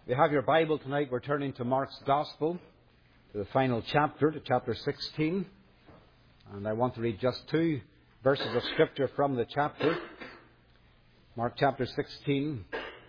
If you have your Bible tonight, we're turning to Mark's Gospel, to the final chapter, to chapter 16. And I want to read just two verses of Scripture from the chapter. Mark chapter 16,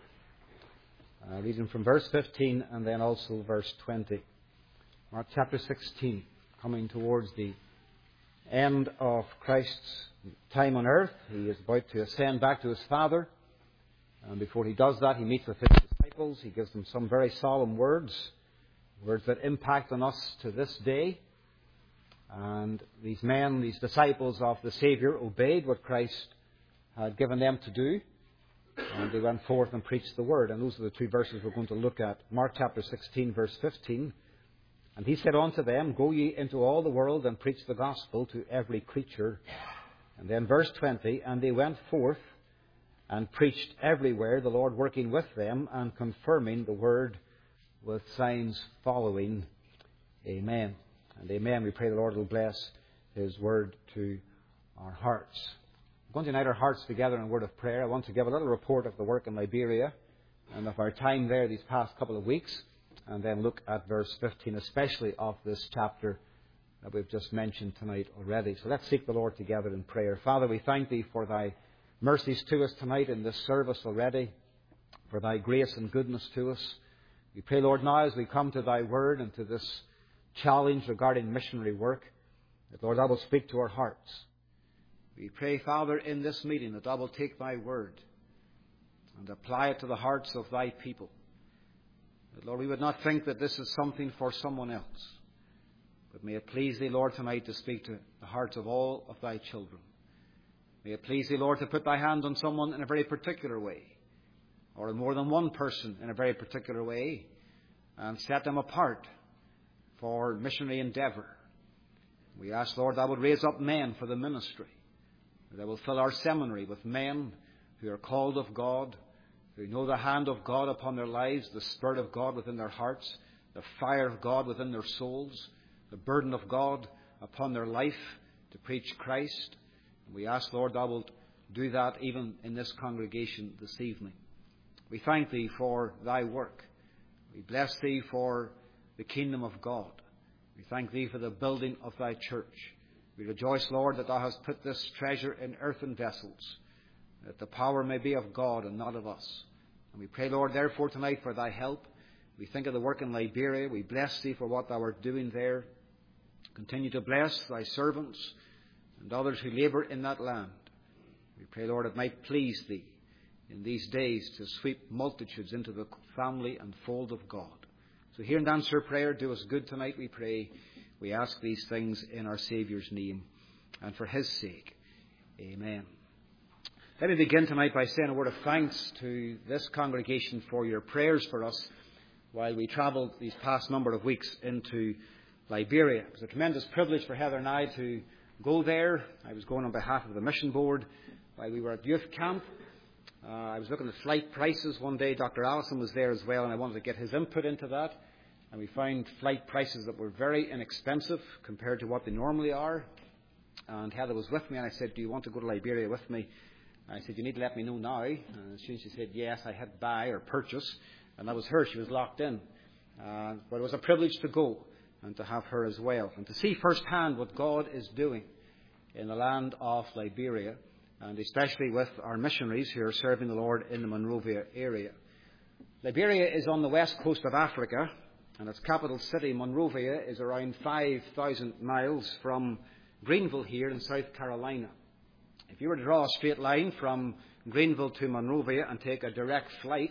reading from verse 15 and then also verse 20. Mark chapter 16, coming towards the end of Christ's time on earth. He is about to ascend back to his Father. And before he does that, he meets with his disciples. He gives them some very solemn words that impact on us to this day. And these men, these disciples of the Saviour, obeyed what Christ had given them to do. And they went forth and preached the Word. And those are the two verses we're going to look at. Mark chapter 16, verse 15. And he said unto them, Go ye into all the world and preach the gospel to every creature. And then verse 20, And they went forth and preached everywhere, the Lord working with them and confirming the word with signs following. Amen. And amen. We pray the Lord will bless His word to our hearts. We're going to unite our hearts together in a word of prayer. I want to give a little report of the work in Liberia and of our time there these past couple of weeks, and then look at verse 15, especially of this chapter that we've just mentioned tonight already. So let's seek the Lord together in prayer. Father, we thank Thee for Thy mercies to us tonight in this service already, for Thy grace and goodness to us. We pray, Lord, now as we come to Thy word and to this challenge regarding missionary work, that, Lord, Thou will speak to our hearts. We pray, Father, in this meeting that Thou will take Thy word and apply it to the hearts of Thy people. That, Lord, we would not think that this is something for someone else, but may it please Thee, Lord, tonight to speak to the hearts of all of Thy children. May it please Thee, Lord, to put Thy hand on someone in a very particular way, or on more than one person in a very particular way, and set them apart for missionary endeavour. We ask, Lord, Thou would raise up men for the ministry, that will fill our seminary with men who are called of God, who know the hand of God upon their lives, the Spirit of God within their hearts, the fire of God within their souls, the burden of God upon their life to preach Christ. We ask, Lord, Thou wilt do that even in this congregation this evening. We thank Thee for Thy work. We bless Thee for the kingdom of God. We thank Thee for the building of Thy church. We rejoice, Lord, that Thou hast put this treasure in earthen vessels, that the power may be of God and not of us. And we pray, Lord, therefore tonight for Thy help. We think of the work in Liberia. We bless Thee for what Thou art doing there. Continue to bless Thy servants and others who labour in that land. We pray, Lord, it might please Thee in these days to sweep multitudes into the family and fold of God. So hear and answer prayer. Do us good tonight, we pray. We ask these things in our Saviour's name and for His sake. Amen. Let me begin tonight by saying a word of thanks to this congregation for your prayers for us while we travelled these past number of weeks into Liberia. It was a tremendous privilege for Heather and I to go there. I was going on behalf of the mission board while we were at youth camp. I was looking at flight prices one day. Dr. Allison was there as well, and I wanted to get his input into that. And we found flight prices that were very inexpensive compared to what they normally are. And Heather was with me, and I said, Do you want to go to Liberia with me? And I said, You need to let me know now. And she said, Yes, I had buy or purchase. And that was her. She was locked in. But it was a privilege to go and to have her as well, and to see firsthand what God is doing in the land of Liberia, and especially with our missionaries who are serving the Lord in the Monrovia area. Liberia is on the west coast of Africa, and its capital city, Monrovia, is around 5,000 miles from Greenville here in South Carolina. If you were to draw a straight line from Greenville to Monrovia and take a direct flight,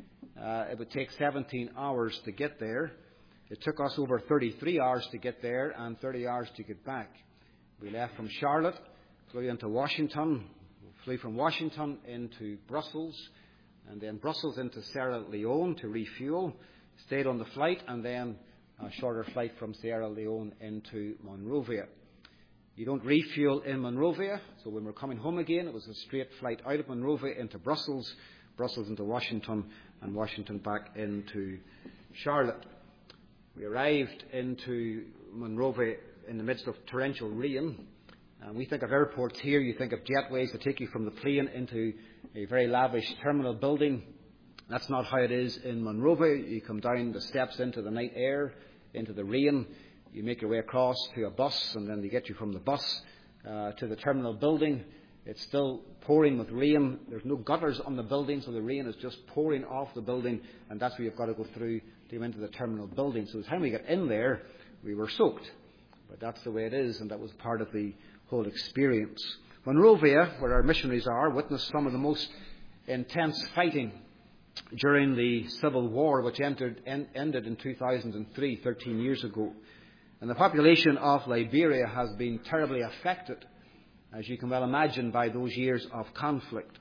it would take 17 hours to get there. It took us over 33 hours to get there and 30 hours to get back. We left from Charlotte, flew into Washington, flew from Washington into Brussels, and then Brussels into Sierra Leone to refuel, stayed on the flight, and then a shorter flight from Sierra Leone into Monrovia. You don't refuel in Monrovia, so when we're coming home again, it was a straight flight out of Monrovia into Brussels, Brussels into Washington, and Washington back into Charlotte. We arrived into Monrovia in the midst of torrential rain. And we think of airports here, you think of jetways that take you from the plane into a very lavish terminal building That's not how it is in Monrovia. You come down the steps into the night air, into the rain. You make your way across to a bus, and then they get you from the bus to the terminal building. It's still pouring with rain. There's no gutters on the building, so the rain is just pouring off the building, and that's where you've got to go through to go into the terminal building. So the time we got in there, we were soaked. But that's the way it is, and that was part of the whole experience. Monrovia, where our missionaries are, witnessed some of the most intense fighting during the Civil War, which ended in 2003, 13 years ago. And the population of Liberia has been terribly affected, as you can well imagine, by those years of conflict.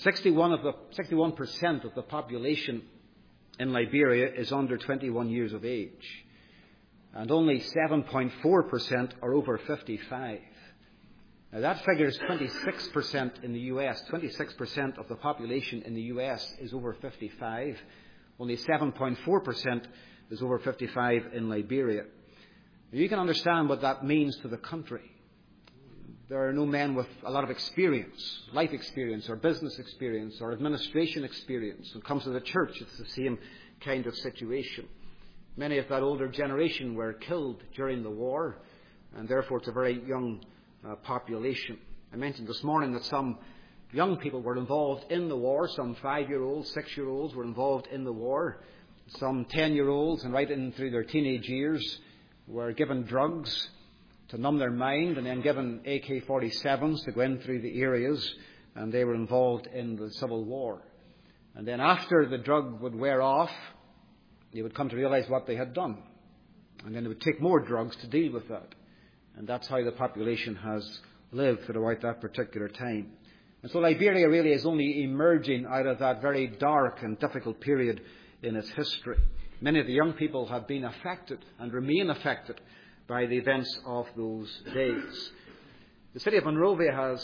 61% of the population in Liberia is under 21 years of age, and only 7.4% are over 55. Now, that figure is 26% in the U.S. 26% of the population in the U.S. is over 55. Only 7.4% is over 55 in Liberia. Now, you can understand what that means to the country. There are no men with a lot of experience, life experience, or business experience, or administration experience. When it comes to the church, it's the same kind of situation. Many of that older generation were killed during the war, and therefore it's a very young population. I mentioned this morning that some young people were involved in the war. Some 5-year-olds, 6-year-olds were involved in the war. Some 10-year-olds and right in through their teenage years were given drugs to numb their mind, and then given AK-47s to go in through the areas, and they were involved in the Civil War. And then after the drug would wear off, they would come to realize what they had done. And then they would take more drugs to deal with that. And that's how the population has lived throughout that particular time. And so Liberia really is only emerging out of that very dark and difficult period in its history. Many of the young people have been affected and remain affected by the events of those days. The city of Monrovia has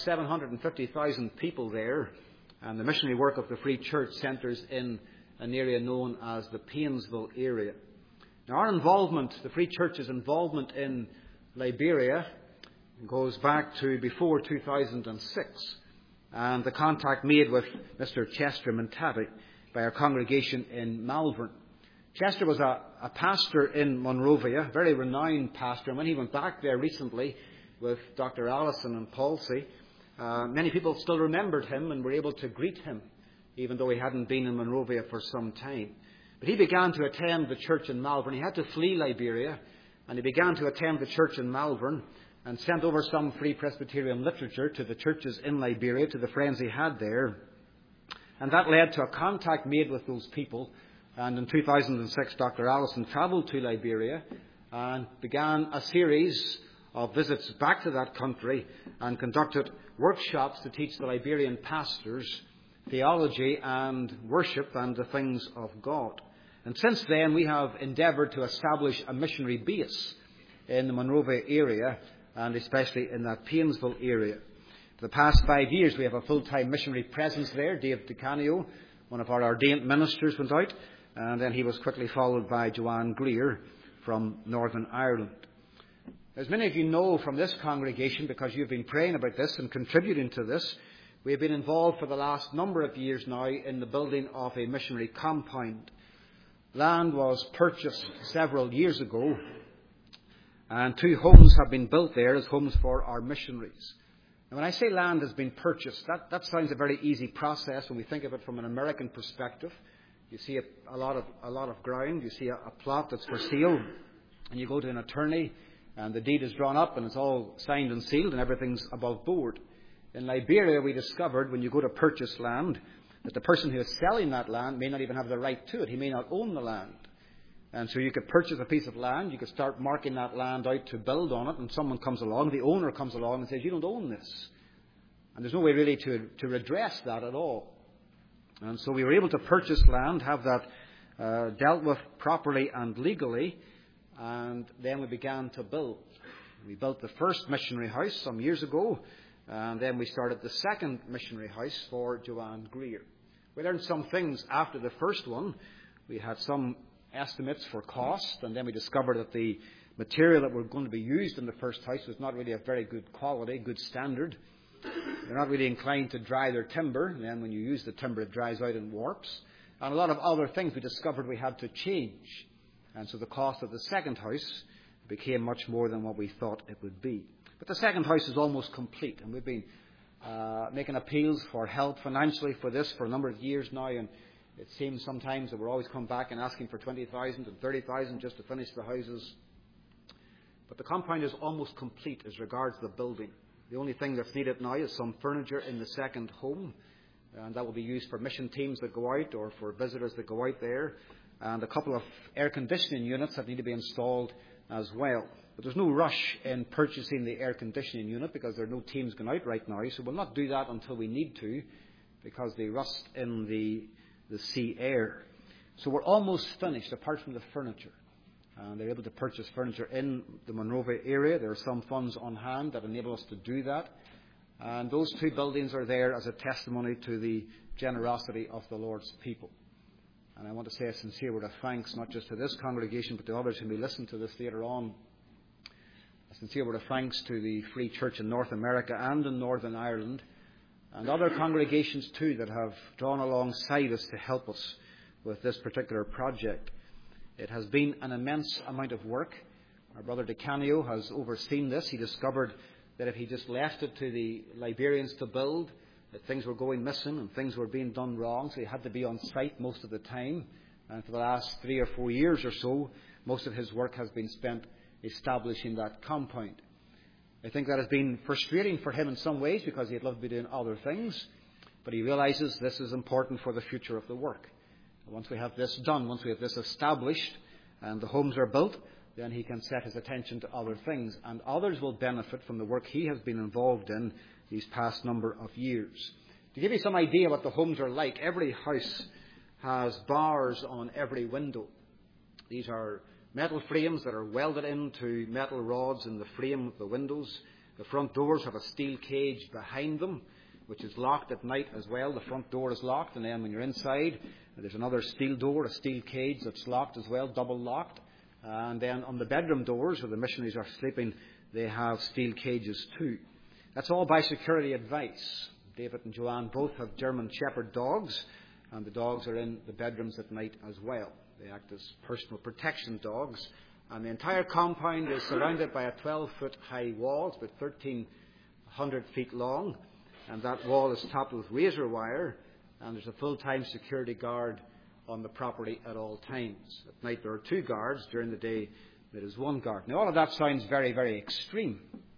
750,000 people there, and the missionary work of the Free Church centres in an area known as the Painesville area. Now, our involvement, the Free Church's involvement in Liberia, goes back to before 2006, and the contact made with Mr. Chester Mintati by our congregation in Malvern. Chester was a pastor in Monrovia, a very renowned pastor, and when he went back there recently with Dr. Allison and Palsy, many people still remembered him and were able to greet him, even though he hadn't been in Monrovia for some time. But he began to attend the church in Malvern. He had to flee Liberia, and he began to attend the church in Malvern and sent over some Free Presbyterian literature to the churches in Liberia, to the friends he had there. And that led to a contact made with those people. And in 2006, Dr. Allison travelled to Liberia and began a series of visits back to that country and conducted workshops to teach the Liberian pastors theology and worship and the things of God. And since then, we have endeavoured to establish a missionary base in the Monrovia area, and especially in that Painesville area. For the past 5 years, we have a full-time missionary presence there. Dave DeCanio, one of our ordained ministers, went out, and then he was quickly followed by Joanne Greer from Northern Ireland. As many of you know from this congregation, because you've been praying about this and contributing to this, we have been involved for the last number of years now in the building of a missionary compound. Land was purchased several years ago, and 2 homes have been built there as homes for our missionaries. And when I say land has been purchased, that sounds a very easy process when we think of it from an American perspective. You see a lot of ground, you see a plot that's for sale, and you go to an attorney, and the deed is drawn up, and it's all signed and sealed, and everything's above board. In Liberia, we discovered when you go to purchase land that the person who is selling that land may not even have the right to it. He may not own the land. And so you could purchase a piece of land, you could start marking that land out to build on it, and someone comes along, the owner comes along and says, "You don't own this." And there's no way really to redress that at all. And so we were able to purchase land, have that dealt with properly and legally, and then we began to build. We built the first missionary house some years ago, and then we started the second missionary house for Joanne Greer. We learned some things after the first one. We had some estimates for cost, and then we discovered that the material that were going to be used in the first house was not really of very good quality, good standard. They're not really inclined to dry their timber, and then when you use the timber it dries out and warps. And a lot of other things we discovered we had to change. And so the cost of the second house became much more than what we thought it would be. But the second house is almost complete, and we've been making appeals for help financially for this for a number of years now, and it seems sometimes that we're always coming back and asking for 20,000 and 30,000 just to finish the houses. But the compound is almost complete as regards the building. The only thing that's needed now is some furniture in the second home, and that will be used for mission teams that go out or for visitors that go out there, and a couple of air conditioning units that need to be installed as well. But there's no rush in purchasing the air conditioning unit because there are no teams going out right now, so we'll not do that until we need to because they rust in the sea air. So we're almost finished apart from the furniture. And they're able to purchase furniture in the Monrovia area. There are some funds on hand that enable us to do that. And those two buildings are there as a testimony to the generosity of the Lord's people. And I want to say a sincere word of thanks, not just to this congregation, but to others who may listen to this later on. A sincere word of thanks to the Free Church in North America and in Northern Ireland, and other congregations too that have drawn alongside us to help us with this particular project. It has been an immense amount of work. Our brother DeCanio has overseen this. He discovered that if he just left it to the Liberians to build, that things were going missing and things were being done wrong, so he had to be on site most of the time. And for the last 3 or 4 years or so, most of his work has been spent establishing that compound. I think that has been frustrating for him in some ways because he'd love to be doing other things, but he realizes this is important for the future of the work. Once we have this done, once we have this established and the homes are built, then he can set his attention to other things, and others will benefit from the work he has been involved in these past number of years. To give you some idea what the homes are like, every house has bars on every window. These are metal frames that are welded into metal rods in the frame of the windows. The front doors have a steel cage behind them, which is locked at night as well. The front door is locked, and then when you're inside, there's another steel door, a steel cage that's locked as well, double locked. And then on the bedroom doors where the missionaries are sleeping, they have steel cages too. That's all by security advice. David and Joanne both have German Shepherd dogs, and the dogs are in the bedrooms at night as well. They act as personal protection dogs. And the entire compound is surrounded by a 12-foot high wall. It's about 1,300 feet long. And that wall is topped with razor wire. And there's a full-time security guard on the property at all times. At night there are 2 guards. During the day there is 1 guard. Now all of that sounds very, very extreme.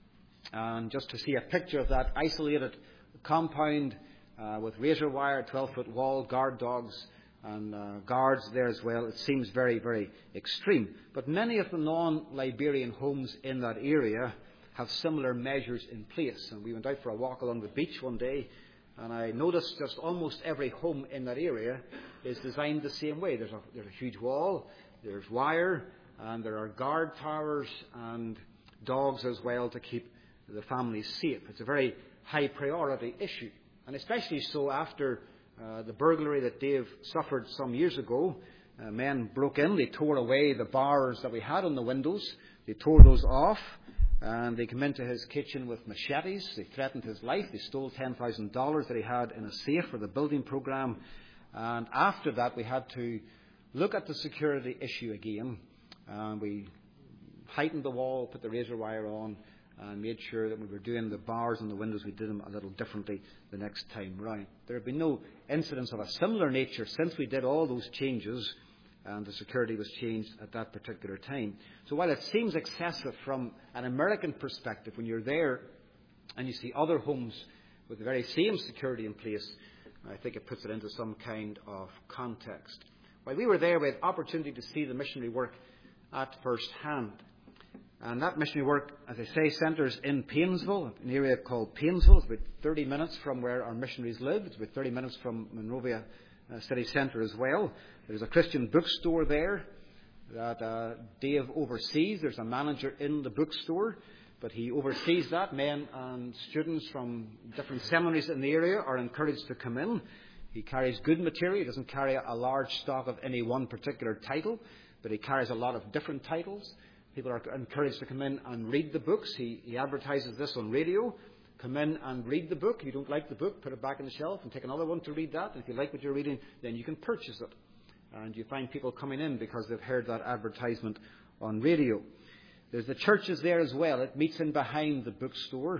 And just to see a picture of that isolated compound with razor wire, 12-foot wall, guard dogs, and guards there as well, it seems very, very extreme. But many of the non-Liberian homes in that area have similar measures in place. And we went out for a walk along the beach one day, and I noticed just almost every home in that area is designed the same way. There's a huge wall, there's wire, and there are guard towers and dogs as well to keep the families safe. It's a very high priority issue, and especially so after the burglary that Dave suffered some years ago. Men broke in, they tore away the bars that we had on the windows, they tore those off, and they came into his kitchen with machetes. They threatened his life. They stole $10,000 that he had in a safe for the building program. And after that, we had to look at the security issue again. And we heightened the wall, put the razor wire on, and made sure that when we were doing the bars and the windows, we did them a little differently the next time round. There have been no incidents of a similar nature since we did all those changes, and the security was changed at that particular time. So while it seems excessive from an American perspective, when you're there and you see other homes with the very same security in place, I think it puts it into some kind of context. While we were there, we had opportunity to see the missionary work at first hand. And that missionary work, as I say, centres in Paynesville, an area called Paynesville. It's about 30 minutes from where our missionaries live. It's about 30 minutes from Monrovia City Centre as well. There's a Christian bookstore there that Dave oversees. There's a manager in the bookstore, but he oversees that. Men and students from different seminaries in the area are encouraged to come in. He carries good material. He doesn't carry a large stock of any one particular title, but he carries a lot of different titles. People are encouraged to come in and read the books. He advertises this on radio, come in and read the book. If you don't like the book, put it back on the shelf and take another one to read that. And if you like what you're reading, then you can purchase it. And you find people coming in because they've heard that advertisement on radio. There's the churches there as well. It meets in behind the bookstore.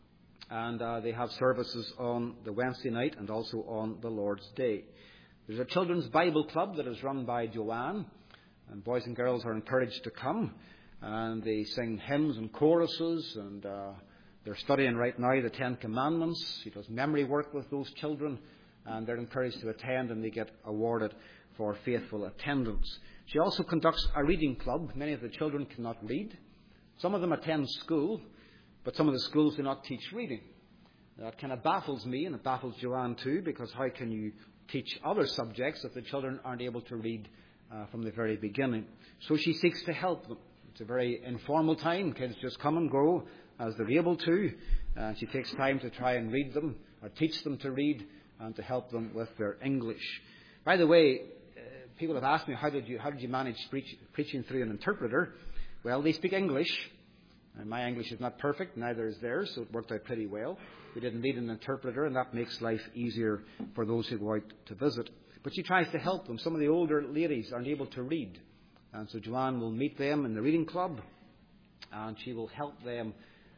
And they have services on the Wednesday night and also on the Lord's Day. There's a children's Bible club that is run by Joanne. And boys and girls are encouraged to come. And they sing hymns and choruses. And they're studying right now the Ten Commandments. She does memory work with those children. And they're encouraged to attend, and they get awarded for faithful attendance. She also conducts a reading club. Many of the children cannot read. Some of them attend school, but some of the schools do not teach reading. That kind of baffles me, and it baffles Joanne too, because how can you teach other subjects if the children aren't able to read from the very beginning? So she seeks to help them. It's a very informal time. Kids just come and go as they're able to. She takes time to try and read them, or teach them to read, and to help them with their English. By the way, people have asked me, how did you manage preaching through an interpreter? Well, they speak English, and my English is not perfect, neither is theirs, so it worked out pretty well. We didn't need an interpreter, and that makes life easier for those who go out to visit. But she tries to help them. Some of the older ladies aren't able to read, and so Joanne will meet them in the reading club, and she will help them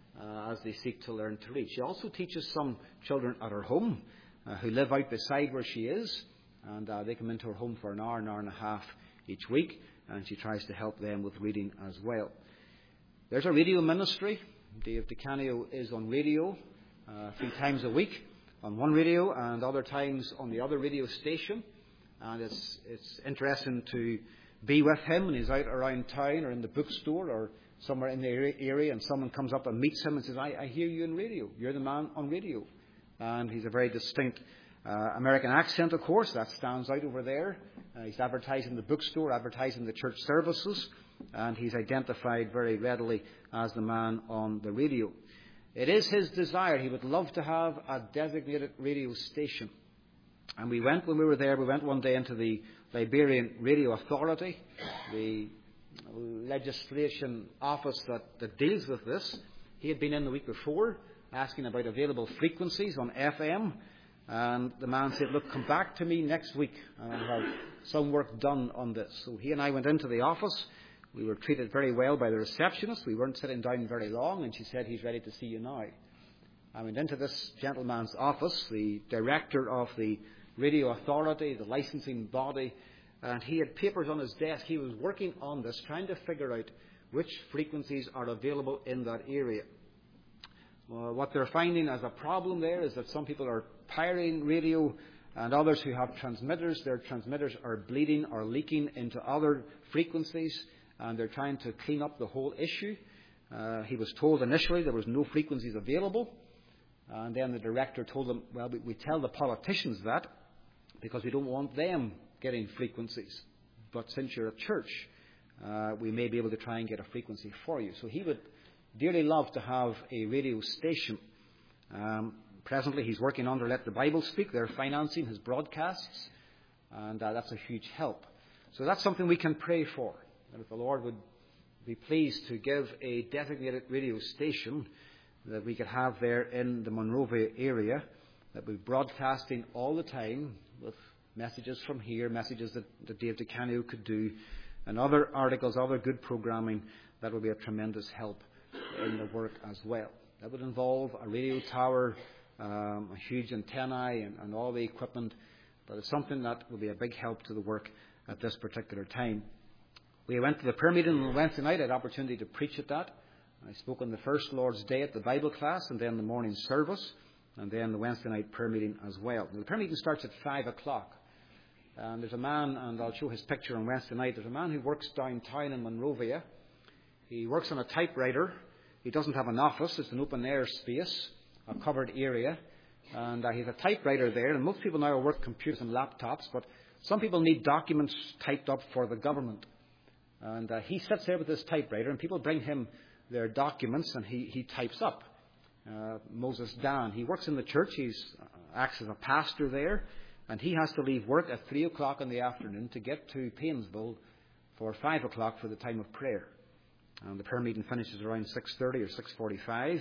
as they seek to learn to read. She also teaches some children at her home who live out beside where she is. And they come into her home for an hour and a half each week. And she tries to help them with reading as well. There's a radio ministry. Dave DeCanio is on radio 3 times a week on one radio, and other times on the other radio station. And it's interesting to be with him when he's out around town or in the bookstore or somewhere in the area, and someone comes up and meets him and says, I hear you on radio. You're the man on radio. And he's a very distinct American accent, of course, that stands out over there. He's advertising the bookstore, advertising the church services, and he's identified very readily as the man on the radio. It is his desire. He would love to have a designated radio station. And when we were there, we went one day into the Liberian Radio Authority, the legislation office that deals with this. He had been in the week before asking about available frequencies on FM. And the man said, look, come back to me next week and I'll have some work done on this. So he and I went into the office. We were treated very well by the receptionist. We weren't sitting down very long, and she said, he's ready to see you now. I went into this gentleman's office, the director of the Radio Authority, the licensing body, and he had papers on his desk. He was working on this, trying to figure out which frequencies are available in that area. What they're finding as a problem there is that some people are pirating radio, and others who have transmitters, their transmitters are bleeding or leaking into other frequencies, and they're trying to clean up the whole issue. He was told initially there was no frequencies available, and then the director told them, well, we tell the politicians that because we don't want them getting frequencies. But since you're a church, we may be able to try and get a frequency for you. So he would dearly love to have a radio station. Presently, he's working under Let the Bible Speak. They're financing his broadcasts, and that's a huge help. So that's something we can pray for, that if the Lord would be pleased to give a designated radio station that we could have there in the Monrovia area, that we're broadcasting all the time with messages from here, messages that Dave DeCanio could do, and other articles, other good programming, that would be a tremendous help in the work as well. That would involve a radio tower, a huge antennae, and all the equipment, but it's something that will be a big help to the work at this particular time. We went to the prayer meeting on Wednesday night. I had opportunity to preach at that. I spoke on the first Lord's Day at the Bible class, and then the morning service, and then the Wednesday night prayer meeting as well. The prayer meeting starts at 5 o'clock. And there's a man, and I'll show his picture on Wednesday night, there's a man who works downtown in Monrovia. He works on a typewriter. He doesn't have an office. It's an open-air space, a covered area. And he has a typewriter there. And most people now work with computers and laptops, but some people need documents typed up for the government. And he sits there with his typewriter, and people bring him their documents, and he types up. Moses Dan, he works in the church. He acts as a pastor there, and he has to leave work at 3 o'clock in the afternoon to get to Paynesville for 5 o'clock for the time of prayer. And the prayer meeting finishes around 6:30 or 6:45,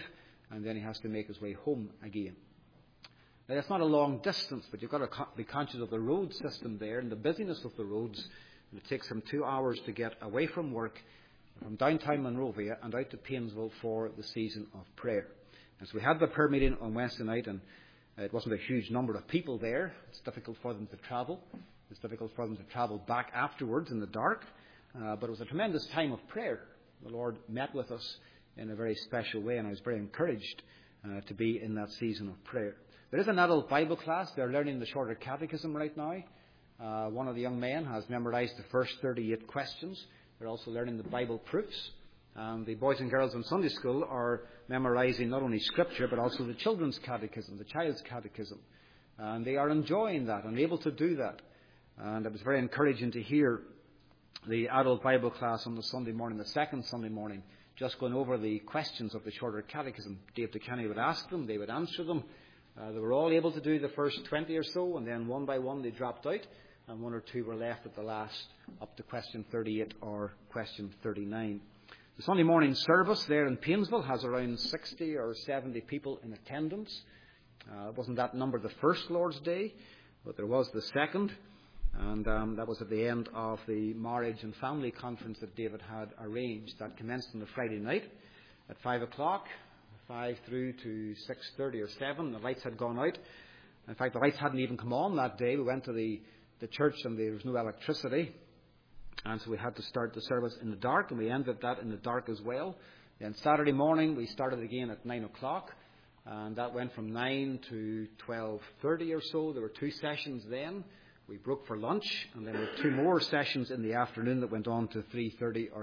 and then he has to make his way home again. Now, that's not a long distance, but you've got to be conscious of the road system there and the busyness of the roads. It takes him 2 hours to get away from work, from downtown Monrovia and out to Painesville for the season of prayer. And so we had the prayer meeting on Wednesday night, and it wasn't a huge number of people there. It's difficult for them to travel. It's difficult for them to travel back afterwards in the dark. But it was a tremendous time of prayer. The Lord met with us in a very special way, and I was very encouraged to be in that season of prayer. There is an adult Bible class. They're learning the shorter catechism right now. One of the young men has memorized the first 38 questions. They're also learning the Bible proofs. The boys and girls in Sunday school are memorizing not only Scripture, but also the children's catechism, the child's catechism. And they are enjoying that and able to do that. And it was very encouraging to hear the adult Bible class on the Sunday morning, the second Sunday morning, just going over the questions of the shorter catechism. Dave DeCanny would ask them, they would answer them. They were all able to do the first 20 or so, and then one by one they dropped out, and 1 or 2 were left at the last, up to question 38 or question 39. The Sunday morning service there in Painesville has around 60 or 70 people in attendance. It wasn't that number the first Lord's Day, but there was the second, and that was at the end of the marriage and family conference that David had arranged. That commenced on the Friday night at 5 o'clock, 5 through to 6:30 or 7. The lights had gone out. In fact, the lights hadn't even come on that day. We went to the church and there was no electricity. And so we had to start the service in the dark, and we ended that in the dark as well. Then Saturday morning, we started again at 9 o'clock. And that went from 9 to 12:30 or so. There were 2 sessions then. We broke for lunch, and then there were 2 more sessions in the afternoon that went on to 3:30 or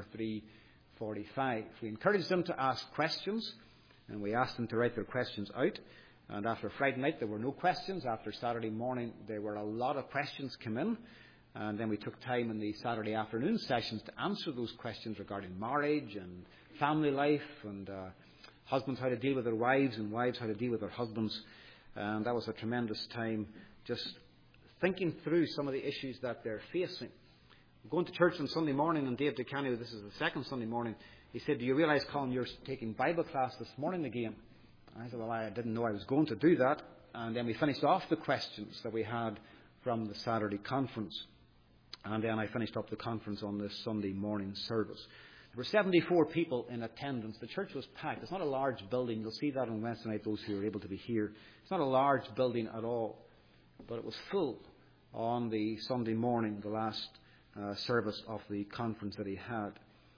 3:45. We encouraged them to ask questions, and we asked them to write their questions out. And after Friday night, there were no questions. After Saturday morning, there were a lot of questions come in. And then we took time in the Saturday afternoon sessions to answer those questions regarding marriage and family life, and husbands how to deal with their wives, and wives how to deal with their husbands. And that was a tremendous time, just thinking through some of the issues that they're facing. Going to church on Sunday morning, and Dave DeCanny, this is the second Sunday morning, he said, "Do you realise, Colin, you're taking Bible class this morning again?" And I said, "Well, I didn't know I was going to do that." And then we finished off the questions that we had from the Saturday conference. And then I finished up the conference on this Sunday morning service. There were 74 people in attendance. The church was packed. It's not a large building. You'll see that on Wednesday night, those who are able to be here. It's not a large building at all. But it was full on the Sunday morning, the last service of the conference that he had.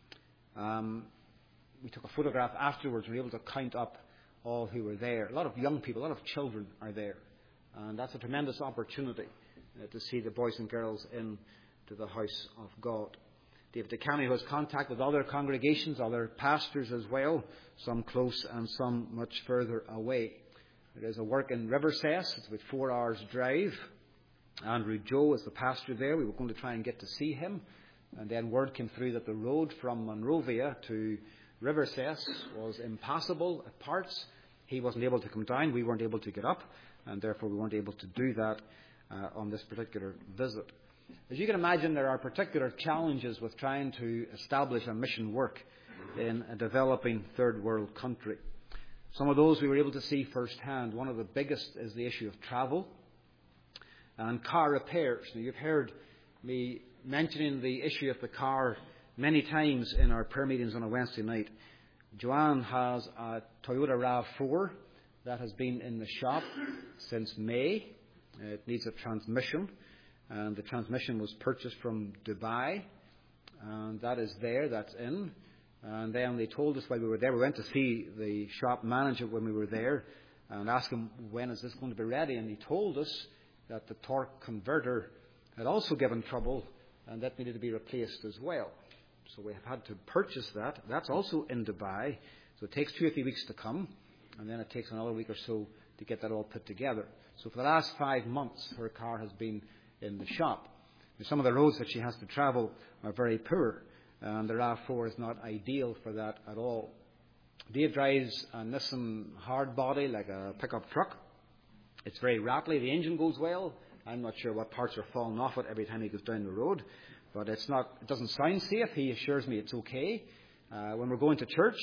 We took a photograph afterwards. We were able to count up all who were there. A lot of young people, a lot of children are there. And that's a tremendous opportunity to see the boys and girls into the house of God. David DeCanny has contact with other congregations, other pastors as well, some close and some much further away. There is a work in Riversess. It's about 4 hours drive. Andrew Joe is the pastor there. We were going to try and get to see him. And then word came through that the road from Monrovia to Riversess was impassable at parts. He wasn't able to come down. We weren't able to get up. And therefore we weren't able to do that on this particular visit. As you can imagine, there are particular challenges with trying to establish a mission work in a developing third world country. Some of those we were able to see firsthand. One of the biggest is the issue of travel and car repairs. Now, you've heard me mentioning the issue of the car many times in our prayer meetings on a Wednesday night. Joanne has a Toyota RAV4 that has been in the shop since May. It needs a transmission, and the transmission was purchased from Dubai, and that is there, that's in. And then they told us while we were there, we went to see the shop manager when we were there and asked him, when is this going to be ready? And he told us that the torque converter had also given trouble, and that needed to be replaced as well. So we have had to purchase that. That's also in Dubai. So it takes 2 or 3 weeks to come, and then it takes another week or so to get that all put together. So for the last 5 months, her car has been in the shop. And some of the roads that she has to travel are very poor, and the RAV4 is not ideal for that at all. Dave drives a Nissan hardbody, like a pickup truck. It's very rattly. The engine goes well. I'm not sure what parts are falling off it every time he goes down the road, but it doesn't sound safe. He assures me it's okay. When we're going to church,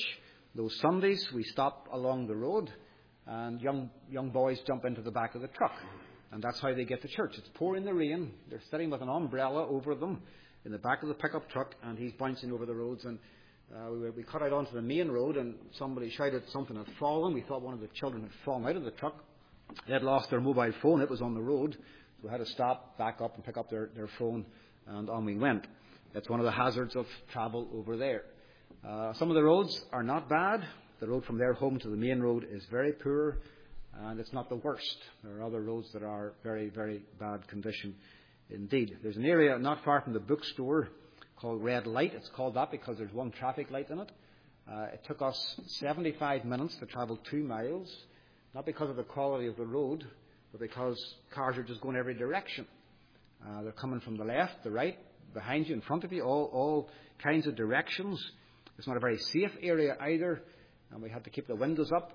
those Sundays, we stop along the road, and young boys jump into the back of the truck. And that's how they get to church. It's pouring the rain. They're sitting with an umbrella over them in the back of the pickup truck, and he's bouncing over the roads. And we cut out onto the main road, and somebody shouted something had fallen. We thought one of the children had fallen out of the truck. They had lost their mobile phone. It was on the road. So we had to stop, back up, and pick up their phone, and on we went. That's one of the hazards of travel over there. Some of the roads are not bad. The road from their home to the main road is very poor, and it's not the worst. There are other roads that are very, very bad condition indeed. There's an area not far from the bookstore called Red Light. It's called that because there's one traffic light in it. It took us 75 minutes to travel 2 miles, not because of the quality of the road, but because cars are just going every direction. They're coming from the left, the right, behind you, in front of you, all kinds of directions. It's not a very safe area either, and we had to keep the windows up,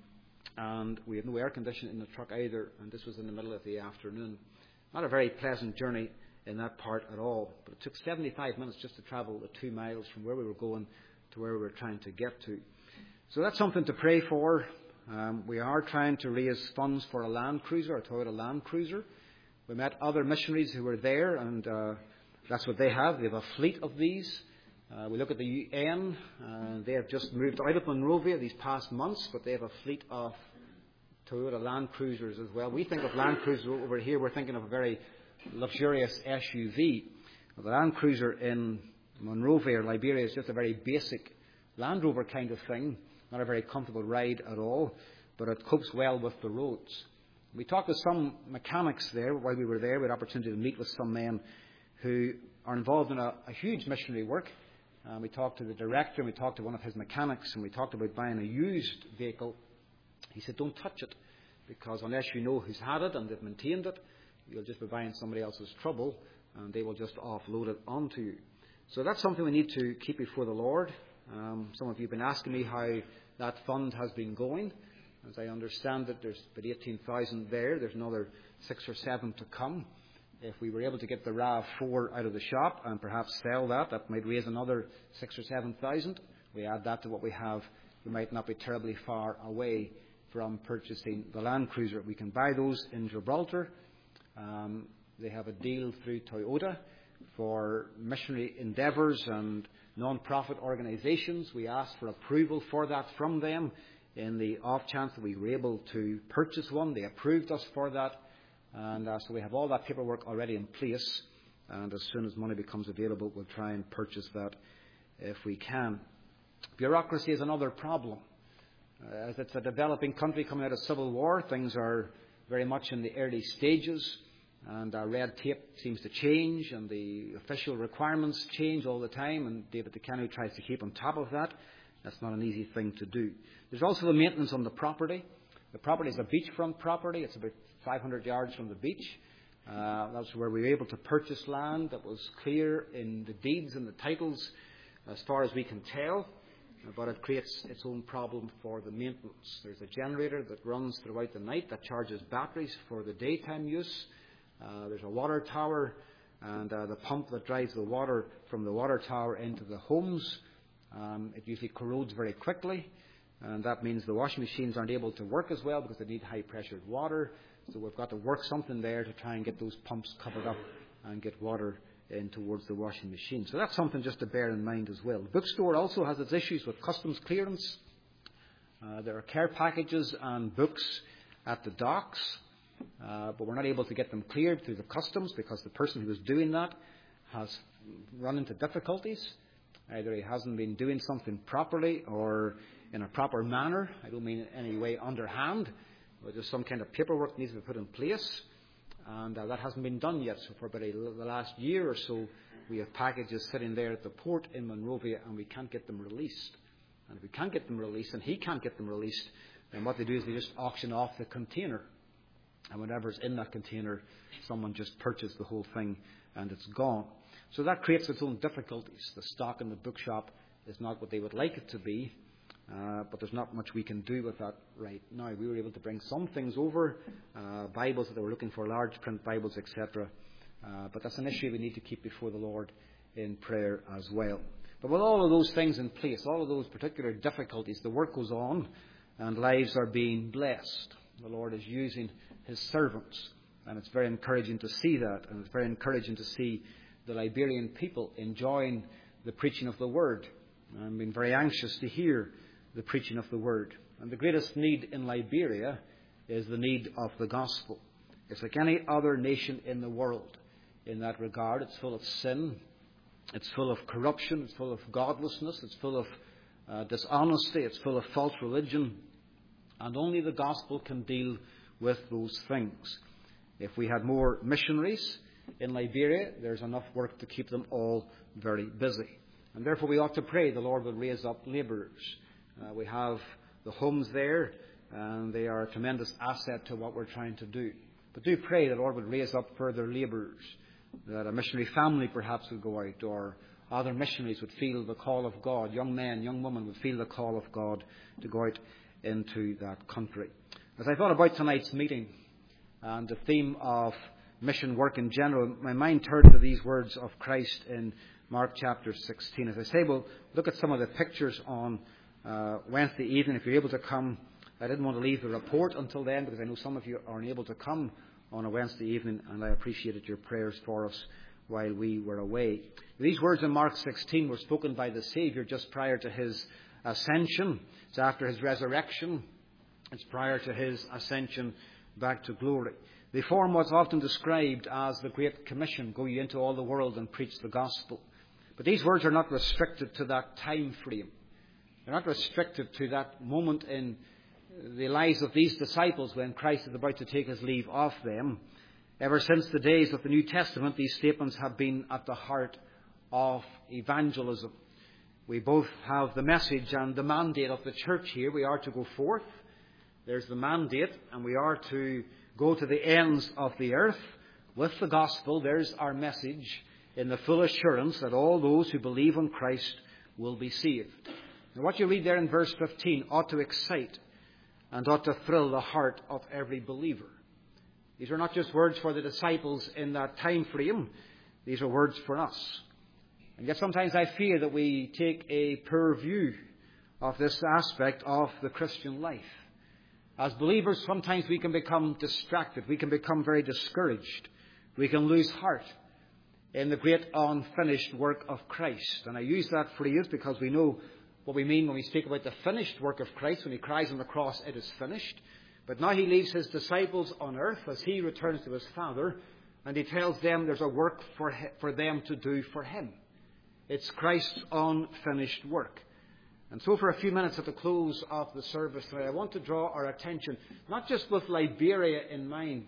and we had no air conditioning in the truck either, and this was in the middle of the afternoon. Not a very pleasant journey in that part at all, but it took 75 minutes just to travel the 2 miles from where we were going to where we were trying to get to. So that's something to pray for. We are trying to raise funds for a Land Cruiser, a Toyota Land Cruiser. We met other missionaries who were there, and that's what they have. They have a fleet of these. We look at the UN. They have just moved out of Monrovia these past months, but they have a fleet of Toyota Land Cruisers as well. We think of Land Cruiser over here, we're thinking of a very luxurious SUV. The Land Cruiser in Monrovia or Liberia is just a very basic Land Rover kind of thing. Not a very comfortable ride at all, but it copes well with the roads. We talked to some mechanics there while we were there. We had an opportunity to meet with some men who are involved in a huge missionary work. We talked to the director, and we talked to one of his mechanics, and we talked about buying a used vehicle. He said, don't touch it, because unless you know who's had it and they've maintained it, you'll just be buying somebody else's trouble, and they will just offload it onto you. So that's something we need to keep before the Lord. Some of you have been asking me how that fund has been going. As I understand it, there's about 18,000 there. There's another 6 or 7 to come. If we were able to get the RAV4 out of the shop and perhaps sell that, that might raise another 6,000 or 7,000. We add that to what we have, we might not be terribly far away from purchasing the Land Cruiser. We can buy those in Gibraltar. They have a deal through Toyota for missionary endeavours and non-profit organisations. We asked for approval for that from them in the off chance that we were able to purchase one. They approved us for that. And so we have all that paperwork already in place, and as soon as money becomes available, we'll try and purchase that if we can. Bureaucracy is another problem. As it's a developing country coming out of civil war, things are very much in the early stages, and our red tape seems to change, and the official requirements change all the time, and David DeCanu tries to keep on top of that. That's not an easy thing to do. There's also the maintenance on the property. The property is a beachfront property. It's about 500 yards from the beach. That's where we were able to purchase land that was clear in the deeds and the titles as far as we can tell, but it creates its own problem for the maintenance. There's a generator that runs throughout the night that charges batteries for the daytime use. There's a water tower, and the pump that drives the water from the water tower into the homes. It usually corrodes very quickly, and that means the washing machines aren't able to work as well because they need high pressured water. So we've got to work something there to try and get those pumps covered up and get water in towards the washing machine. So that's something just to bear in mind as well. The bookstore also has its issues with customs clearance. There are care packages and books at the docks, but we're not able to get them cleared through the customs because the person who was doing that has run into difficulties. Either he hasn't been doing something properly or in a proper manner. I don't mean in any way underhand. But there's some kind of paperwork needs to be put in place, and that hasn't been done yet. So for about the last year or so, we have packages sitting there at the port in Monrovia, and we can't get them released. And if we can't get them released, and he can't get them released, then what they do is they just auction off the container. And whatever's in that container, someone just purchased the whole thing, and it's gone. So that creates its own difficulties. The stock in the bookshop is not what they would like it to be. But there's not much we can do with that right now. We were able to bring some things over, Bibles that they were looking for, large print Bibles, etc. But that's an issue we need to keep before the Lord in prayer as well. But with all of those things in place, all of those particular difficulties, the work goes on and lives are being blessed. The Lord is using His servants. And it's very encouraging to see that. And it's very encouraging to see the Liberian people enjoying the preaching of the Word. I've been very anxious to hear the preaching of the Word. And the greatest need in Liberia is the need of the gospel. It's like any other nation in the world in that regard. It's full of sin. It's full of corruption. It's full of godlessness. It's full of dishonesty. It's full of false religion. And only the gospel can deal with those things. If we had more missionaries in Liberia, there's enough work to keep them all very busy. And therefore we ought to pray the Lord will raise up labourers. We have the homes there, and they are a tremendous asset to what we're trying to do. But do pray the Lord would raise up further labourers, that a missionary family perhaps would go out, or other missionaries would feel the call of God. Young men, young women would feel the call of God to go out into that country. As I thought about tonight's meeting and the theme of mission work in general, my mind turned to these words of Christ in Mark chapter 16. As I say, we'll look at some of the pictures on Wednesday evening. If you're able to come, I didn't want to leave the report until then because I know some of you are unable to come on a Wednesday evening, and I appreciated your prayers for us while we were away. These words in Mark 16 were spoken by the Saviour just prior to His ascension. It's after His resurrection. It's prior to His ascension back to glory. They form what's often described as the Great Commission, go ye into all the world and preach the gospel. But these words are not restricted to that time frame. They're not restricted to that moment in the lives of these disciples when Christ is about to take His leave of them. Ever since the days of the New Testament, these statements have been at the heart of evangelism. We both have the message and the mandate of the church here. We are to go forth. There's the mandate, and we are to go to the ends of the earth with the gospel. There's our message in the full assurance that all those who believe on Christ will be saved. And what you read there in verse 15 ought to excite and ought to thrill the heart of every believer. These are not just words for the disciples in that time frame. These are words for us. And yet sometimes I fear that we take a poor view of this aspect of the Christian life. As believers, sometimes we can become distracted. We can become very discouraged. We can lose heart in the great unfinished work of Christ. And I use that phrase because we know what we mean when we speak about the finished work of Christ. When He cries on the cross, it is finished. But now He leaves His disciples on earth as He returns to His Father, and He tells them there's a work for them to do for Him. It's Christ's unfinished work. And so for a few minutes at the close of the service tonight, I want to draw our attention, not just with Liberia in mind,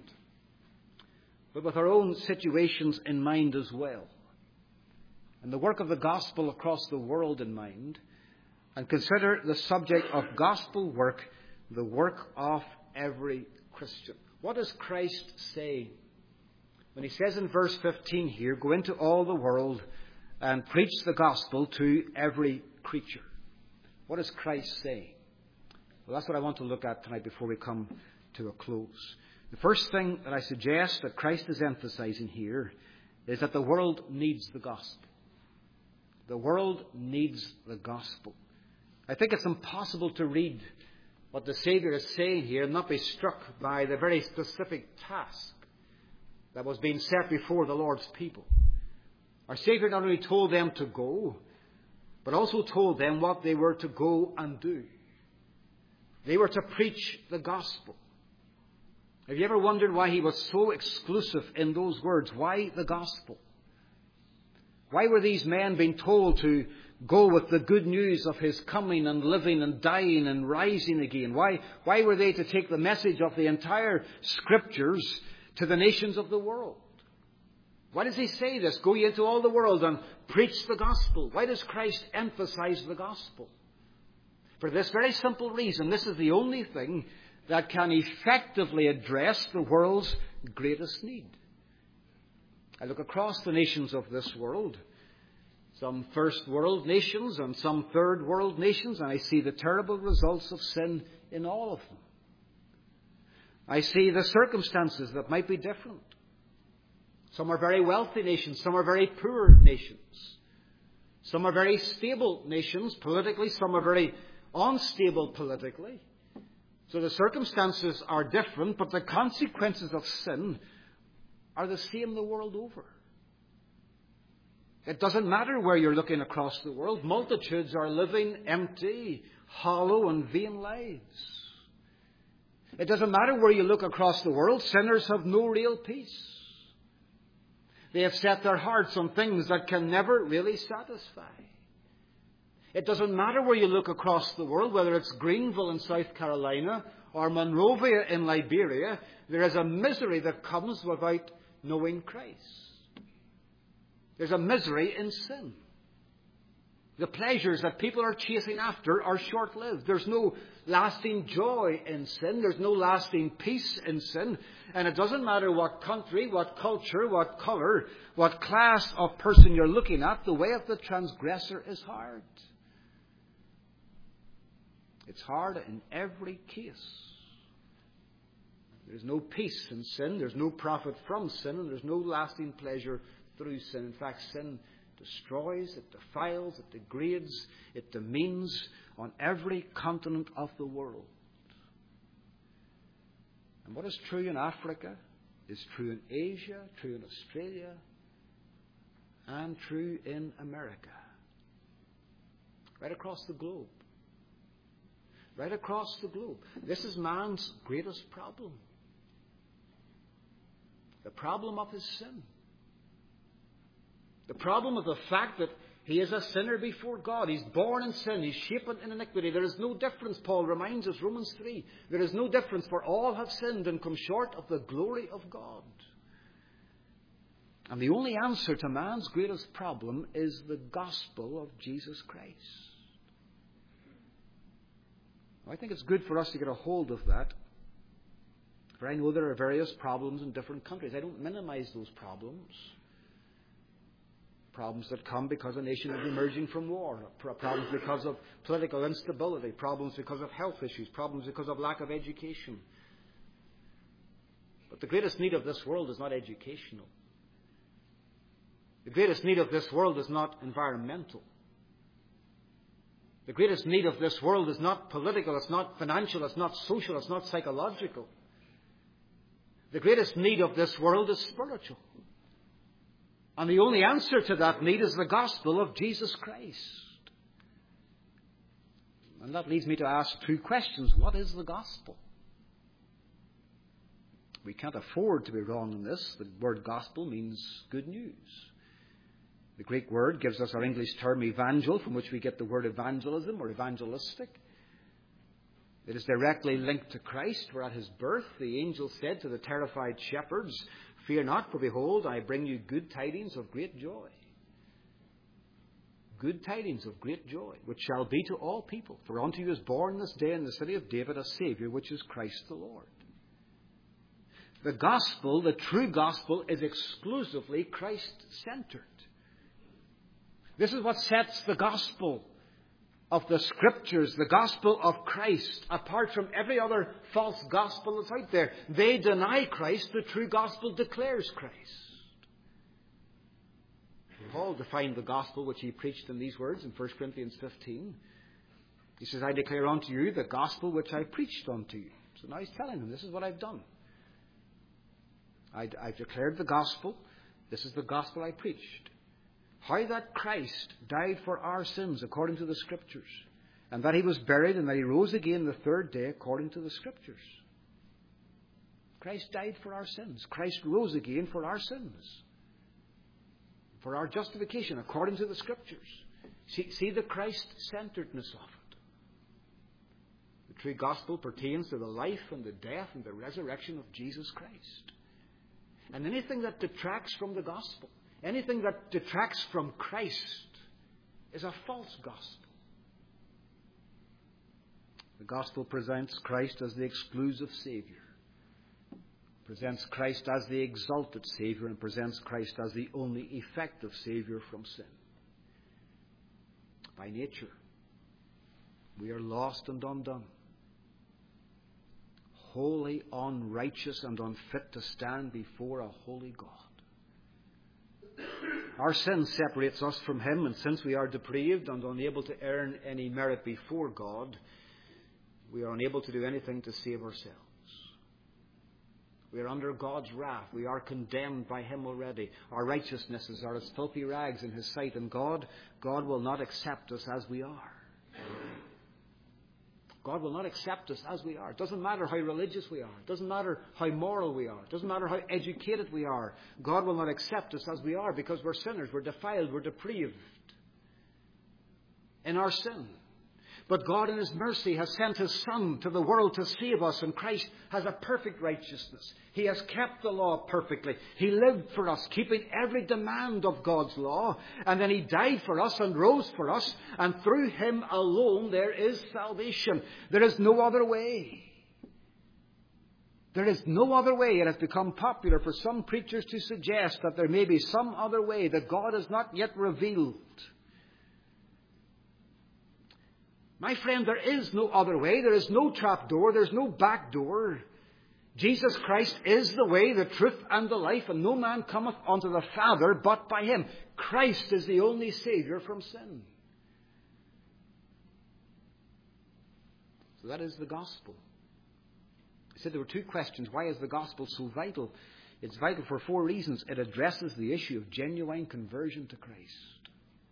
but with our own situations in mind as well. And the work of the gospel across the world in mind, and consider the subject of gospel work, the work of every Christian. What does Christ say when He says in verse 15 here, go into all the world and preach the gospel to every creature? What does Christ say? Well, that's what I want to look at tonight before we come to a close. The first thing that I suggest that Christ is emphasizing here is that the world needs the gospel. The world needs the gospel. I think it's impossible to read what the Saviour is saying here and not be struck by the very specific task that was being set before the Lord's people. Our Saviour not only told them to go, but also told them what they were to go and do. They were to preach the gospel. Have you ever wondered why He was so exclusive in those words? Why the gospel? Why were these men being told to go with the good news of His coming and living and dying and rising again? Why were they to take the message of the entire Scriptures to the nations of the world? Why does He say this? Go ye into all the world and preach the gospel. Why does Christ emphasize the gospel? For this very simple reason. This is the only thing that can effectively address the world's greatest need. I look across the nations of this world, some first world nations and some third world nations, and I see the terrible results of sin in all of them. I see the circumstances that might be different. Some are very wealthy nations, some are very poor nations. Some are very stable nations politically. Some are very unstable politically. So the circumstances are different, but the consequences of sin are the same the world over. It doesn't matter where you're looking across the world. Multitudes are living empty, hollow, and vain lives. It doesn't matter where you look across the world. Sinners have no real peace. They have set their hearts on things that can never really satisfy. It doesn't matter where you look across the world, whether it's Greenville in South Carolina or Monrovia in Liberia, there is a misery that comes without knowing Christ. There's a misery in sin. The pleasures that people are chasing after are short-lived. There's no lasting joy in sin. There's no lasting peace in sin. And it doesn't matter what country, what culture, what colour, what class of person you're looking at, the way of the transgressor is hard. It's hard in every case. There's no peace in sin. There's no profit from sin. And there's no lasting pleasure through sin. In fact, sin destroys, it defiles, it degrades, it demeans on every continent of the world. And what is true in Africa is true in Asia, true in Australia, and true in America. Right across the globe. Right across the globe. This is man's greatest problem. The problem of his sin. The problem of the fact that he is a sinner before God. He's born in sin. He's shapen in iniquity. There is no difference, Paul reminds us, Romans 3. There is no difference, for all have sinned and come short of the glory of God. And the only answer to man's greatest problem is the gospel of Jesus Christ. I think it's good for us to get a hold of that. For I know there are various problems in different countries. I don't minimize those problems. Problems that come because a nation is emerging from war. Problems because of political instability. Problems because of health issues. Problems because of lack of education. But the greatest need of this world is not educational. The greatest need of this world is not environmental. The greatest need of this world is not political, it's not financial, it's not social, it's not psychological. The greatest need of this world is spiritual. And the only answer to that need is the gospel of Jesus Christ. And that leads me to ask two questions. What is the gospel? We can't afford to be wrong in this. The word gospel means good news. The Greek word gives us our English term evangel, from which we get the word evangelism or evangelistic. It is directly linked to Christ, where at his birth the angel said to the terrified shepherds, "Fear not, for behold, I bring you good tidings of great joy." Good tidings of great joy, which shall be to all people. For unto you is born this day in the city of David a Saviour, which is Christ the Lord. The gospel, the true gospel, is exclusively Christ-centered. This is what sets the gospel of the Scriptures, the gospel of Christ, apart from every other false gospel that's out there. They deny Christ. The true gospel declares Christ. Paul defined the gospel which he preached in these words in 1 Corinthians 15. He says, "I declare unto you the gospel which I preached unto you." So now he's telling them, this is what I've done. I've declared the gospel. This is the gospel I preached. How that Christ died for our sins according to the Scriptures, and that he was buried and that he rose again the third day according to the Scriptures. Christ died for our sins. Christ rose again for our sins, for our justification according to the Scriptures. See the Christ-centeredness of it. The true gospel pertains to the life and the death and the resurrection of Jesus Christ. And anything that detracts from the gospel, anything that detracts from Christ, is a false gospel. The gospel presents Christ as the exclusive Saviour, presents Christ as the exalted Saviour, and presents Christ as the only effective Saviour from sin. By nature, we are lost and undone, wholly unrighteous and unfit to stand before a holy God. Our sin separates us from Him, and since we are depraved and unable to earn any merit before God, we are unable to do anything to save ourselves. We are under God's wrath. We are condemned by Him already. Our righteousnesses are as filthy rags in His sight, and God will not accept us as we are. God will not accept us as we are. It doesn't matter how religious we are. It doesn't matter how moral we are. It doesn't matter how educated we are. God will not accept us as we are because we're sinners. We're defiled. We're depraved in our sin. But God in His mercy has sent His Son to the world to save us, and Christ has a perfect righteousness. He has kept the law perfectly. He lived for us, keeping every demand of God's law, and then He died for us and rose for us, and through Him alone there is salvation. There is no other way. There is no other way. It has become popular for some preachers to suggest that there may be some other way that God has not yet revealed. My friend, there is no other way. There is no trap door. There's no back door. Jesus Christ is the way, the truth, and the life, and no man cometh unto the Father but by Him. Christ is the only Saviour from sin. So that is the gospel. I said there were two questions. Why is the gospel so vital? It's vital for four reasons. It addresses the issue of genuine conversion to Christ.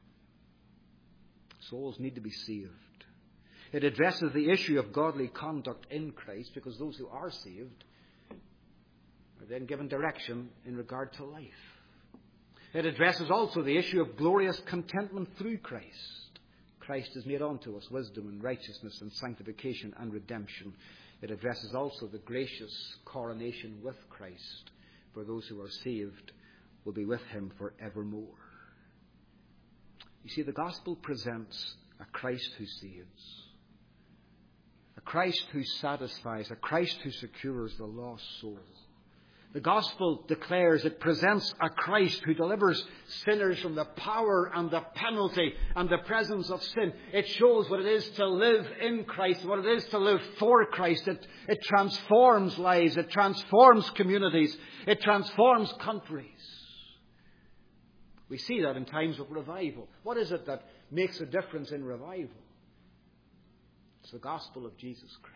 Souls need to be saved. It addresses the issue of godly conduct in Christ, because those who are saved are then given direction in regard to life. It addresses also the issue of glorious contentment through Christ. Christ has made unto us wisdom and righteousness and sanctification and redemption. It addresses also the gracious coronation with Christ, for those who are saved will be with Him forevermore. You see, the gospel presents a Christ who saves, a Christ who satisfies, a Christ who secures the lost soul. The gospel declares, it presents a Christ who delivers sinners from the power and the penalty and the presence of sin. It shows what it is to live in Christ, what it is to live for Christ. It transforms lives, it transforms communities, it transforms countries. We see that in times of revival. What is it that makes a difference in revival? It's the gospel of Jesus Christ.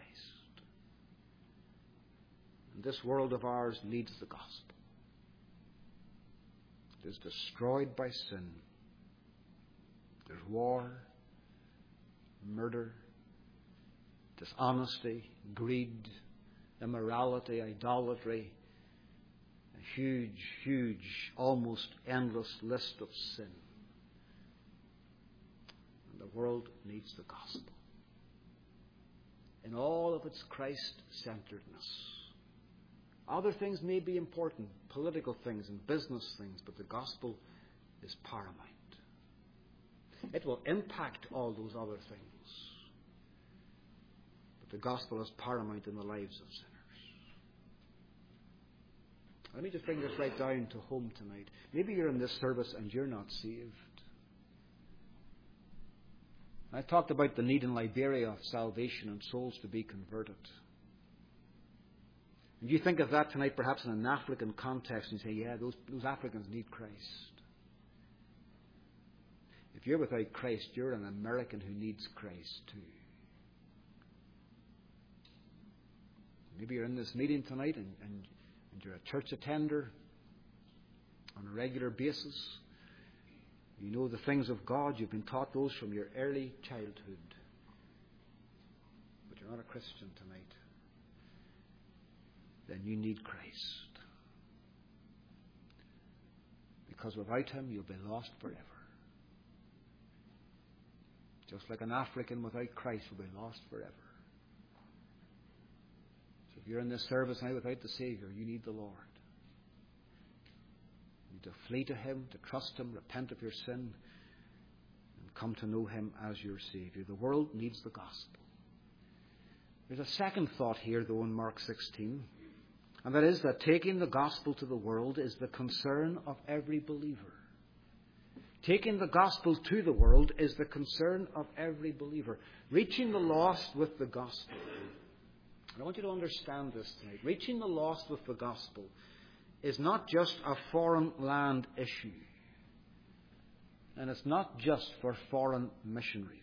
And this world of ours needs the gospel. It is destroyed by sin. There's war, murder, dishonesty, greed, immorality, idolatry, a huge, almost endless list of sin. And the world needs the gospel in all of its Christ-centeredness. Other things may be important, political things and business things, but the gospel is paramount. It will impact all those other things, but the gospel is paramount in the lives of sinners. Let me just bring this right down to home tonight. Maybe you're in this service and you're not saved. I talked about the need in Liberia of salvation and souls to be converted. And you think of that tonight perhaps in an African context and say, yeah, those Africans need Christ. If you're without Christ, you're an American who needs Christ too. Maybe you're in this meeting tonight and you're a church attender on a regular basis. You know the things of God. You've been taught those from your early childhood. But you're not a Christian tonight. Then you need Christ. Because without Him, you'll be lost forever. Just like an African without Christ will be lost forever. So if you're in this service now without the Savior, you need the Lord. To flee to Him, to trust Him, repent of your sin, and come to know Him as your Savior. The world needs the gospel. There's a second thought here, though, in Mark 16, and that is that taking the gospel to the world is the concern of every believer. Taking the gospel to the world is the concern of every believer. Reaching the lost with the gospel. And I want you to understand this tonight. Reaching the lost with the gospel is not just a foreign land issue. And it's not just for foreign missionaries.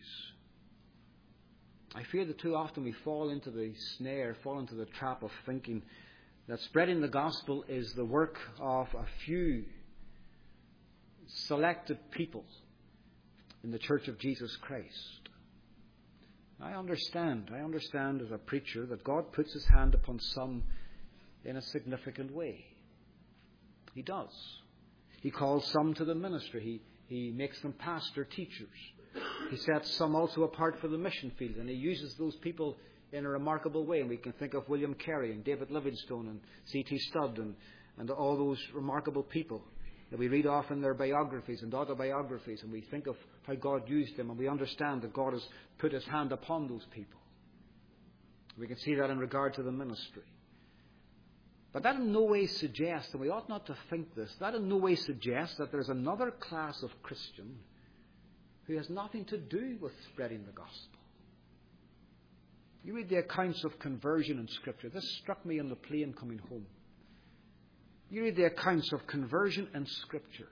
I fear that too often we fall into the snare, fall into the trap of thinking that spreading the gospel is the work of a few selected people in the Church of Jesus Christ. I understand as a preacher that God puts His hand upon some in a significant way. He does. He calls some to the ministry. He makes them pastor teachers. He sets some also apart for the mission field, and He uses those people in a remarkable way. And we can think of William Carey and David Livingstone and C.T. Studd and all those remarkable people that we read off in their biographies and autobiographies, and we think of how God used them, and we understand that God has put His hand upon those people. We can see that in regard to the ministry. But that in no way suggests, and we ought not to think this, that in no way suggests that there's another class of Christian who has nothing to do with spreading the gospel. You read the accounts of conversion in Scripture. This struck me on the plane coming home. You read the accounts of conversion in Scripture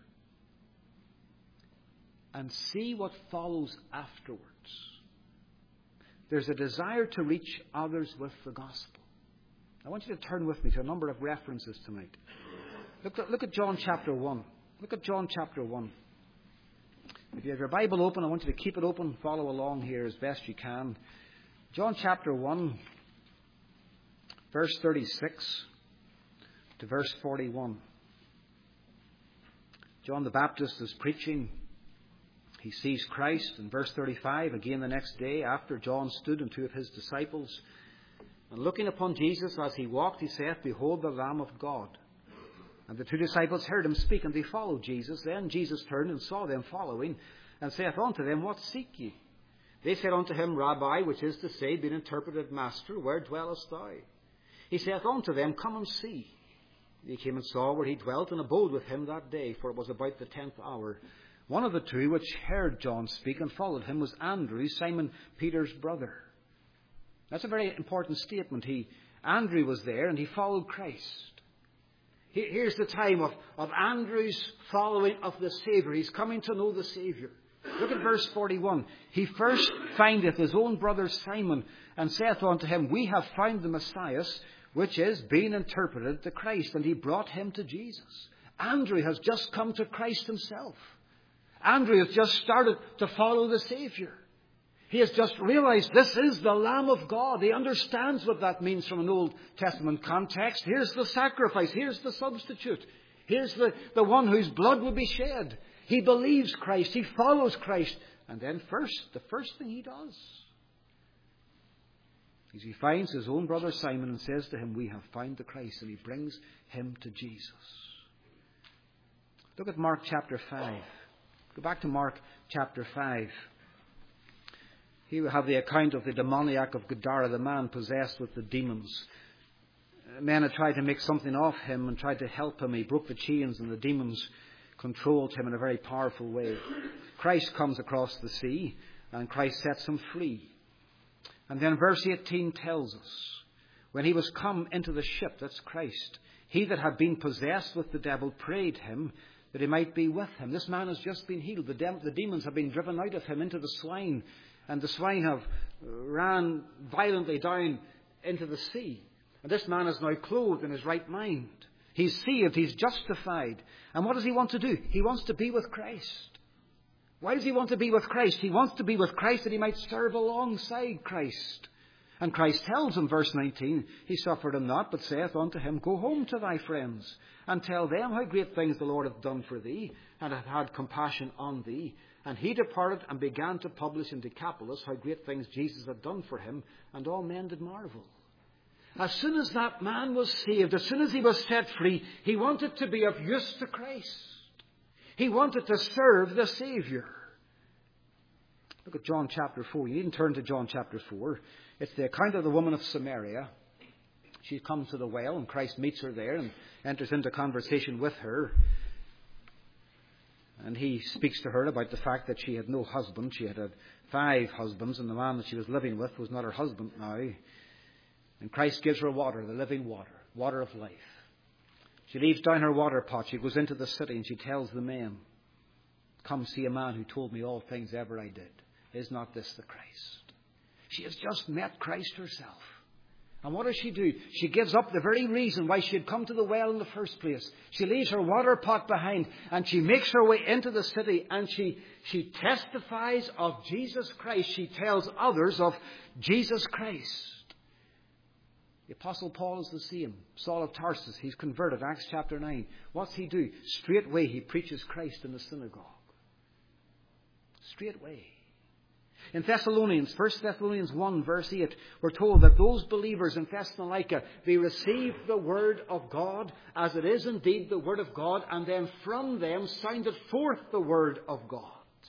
and see what follows afterwards. There's a desire to reach others with the gospel. I want you to turn with me to a number of references tonight. Look at John chapter 1. Look at John chapter 1. If you have your Bible open, I want you to keep it open. Follow along here as best you can. John chapter 1, verse 36 to verse 41. John the Baptist is preaching. He sees Christ. In verse 35, again the next day, after John stood and two of his disciples, and looking upon Jesus as he walked, he saith, Behold the Lamb of God. And the two disciples heard him speak, and they followed Jesus. Then Jesus turned and saw them following, and saith unto them, What seek ye? They said unto him, Rabbi, which is to say, being interpreted, Master, where dwellest thou? He saith unto them, Come and see. They came and saw where he dwelt, and abode with him that day, for it was about the 10th hour. One of the two which heard John speak and followed him was Andrew, Simon Peter's brother. That's a very important statement. Andrew was there and he followed Christ. Here's the time of Andrew's following of the Saviour. He's coming to know the Saviour. Look at verse 41. He first findeth his own brother Simon, and saith unto him, We have found the Messiah, which is, being interpreted, the Christ. And he brought him to Jesus. Andrew has just come to Christ himself. Andrew has just started to follow the Saviour. He has just realized this is the Lamb of God. He understands what that means from an Old Testament context. Here's the sacrifice. Here's the substitute. Here's the one whose blood will be shed. He believes Christ. He follows Christ. And then the first thing he does is he finds his own brother Simon and says to him, We have found the Christ. And he brings him to Jesus. Look at Mark chapter 5. Go back to Mark chapter 5. Here we have the account of the demoniac of Gadara, the man possessed with the demons. Men had tried to make something of him and tried to help him. He broke the chains and the demons controlled him in a very powerful way. Christ comes across the sea and Christ sets him free. And then verse 18 tells us, when he was come into the ship, that's Christ, he that had been possessed with the devil prayed him that he might be with him. This man has just been healed. The demons have been driven out of him into the swine, and the swine have ran violently down into the sea. And this man is now clothed in his right mind. He's saved. He's justified. And what does he want to do? He wants to be with Christ. Why does he want to be with Christ? He wants to be with Christ that he might serve alongside Christ. And Christ tells him, verse 19, He suffered him not, but saith unto him, Go home to thy friends, and tell them how great things the Lord hath done for thee, and hath had compassion on thee. And he departed and began to publish in Decapolis how great things Jesus had done for him, and all men did marvel. As soon as that man was saved, as soon as he was set free, he wanted to be of use to Christ. He wanted to serve the Saviour. Look at John chapter 4. You needn't turn to John chapter 4. It's the account of the woman of Samaria. She comes to the well and Christ meets her there and enters into conversation with her. And he speaks to her about the fact that she had no husband. She had 5 husbands, and the man that she was living with was not her husband now. And Christ gives her water, the living water, water of life. She leaves down her water pot. She goes into the city and she tells the men. Come see a man who told me all things ever I did. Is not this the Christ? She has just met Christ herself. And what does she do? She gives up the very reason why she had come to the well in the first place. She leaves her water pot behind and she makes her way into the city and she testifies of Jesus Christ. She tells others of Jesus Christ. The Apostle Paul is the same. Saul of Tarsus, he's converted. Acts chapter 9. What's he do? Straightway he preaches Christ in the synagogue. Straightway. In Thessalonians, 1 Thessalonians 1 verse 8, we're told that those believers in Thessalonica, they received the word of God as it is indeed the word of God, and then from them sounded forth the word of God.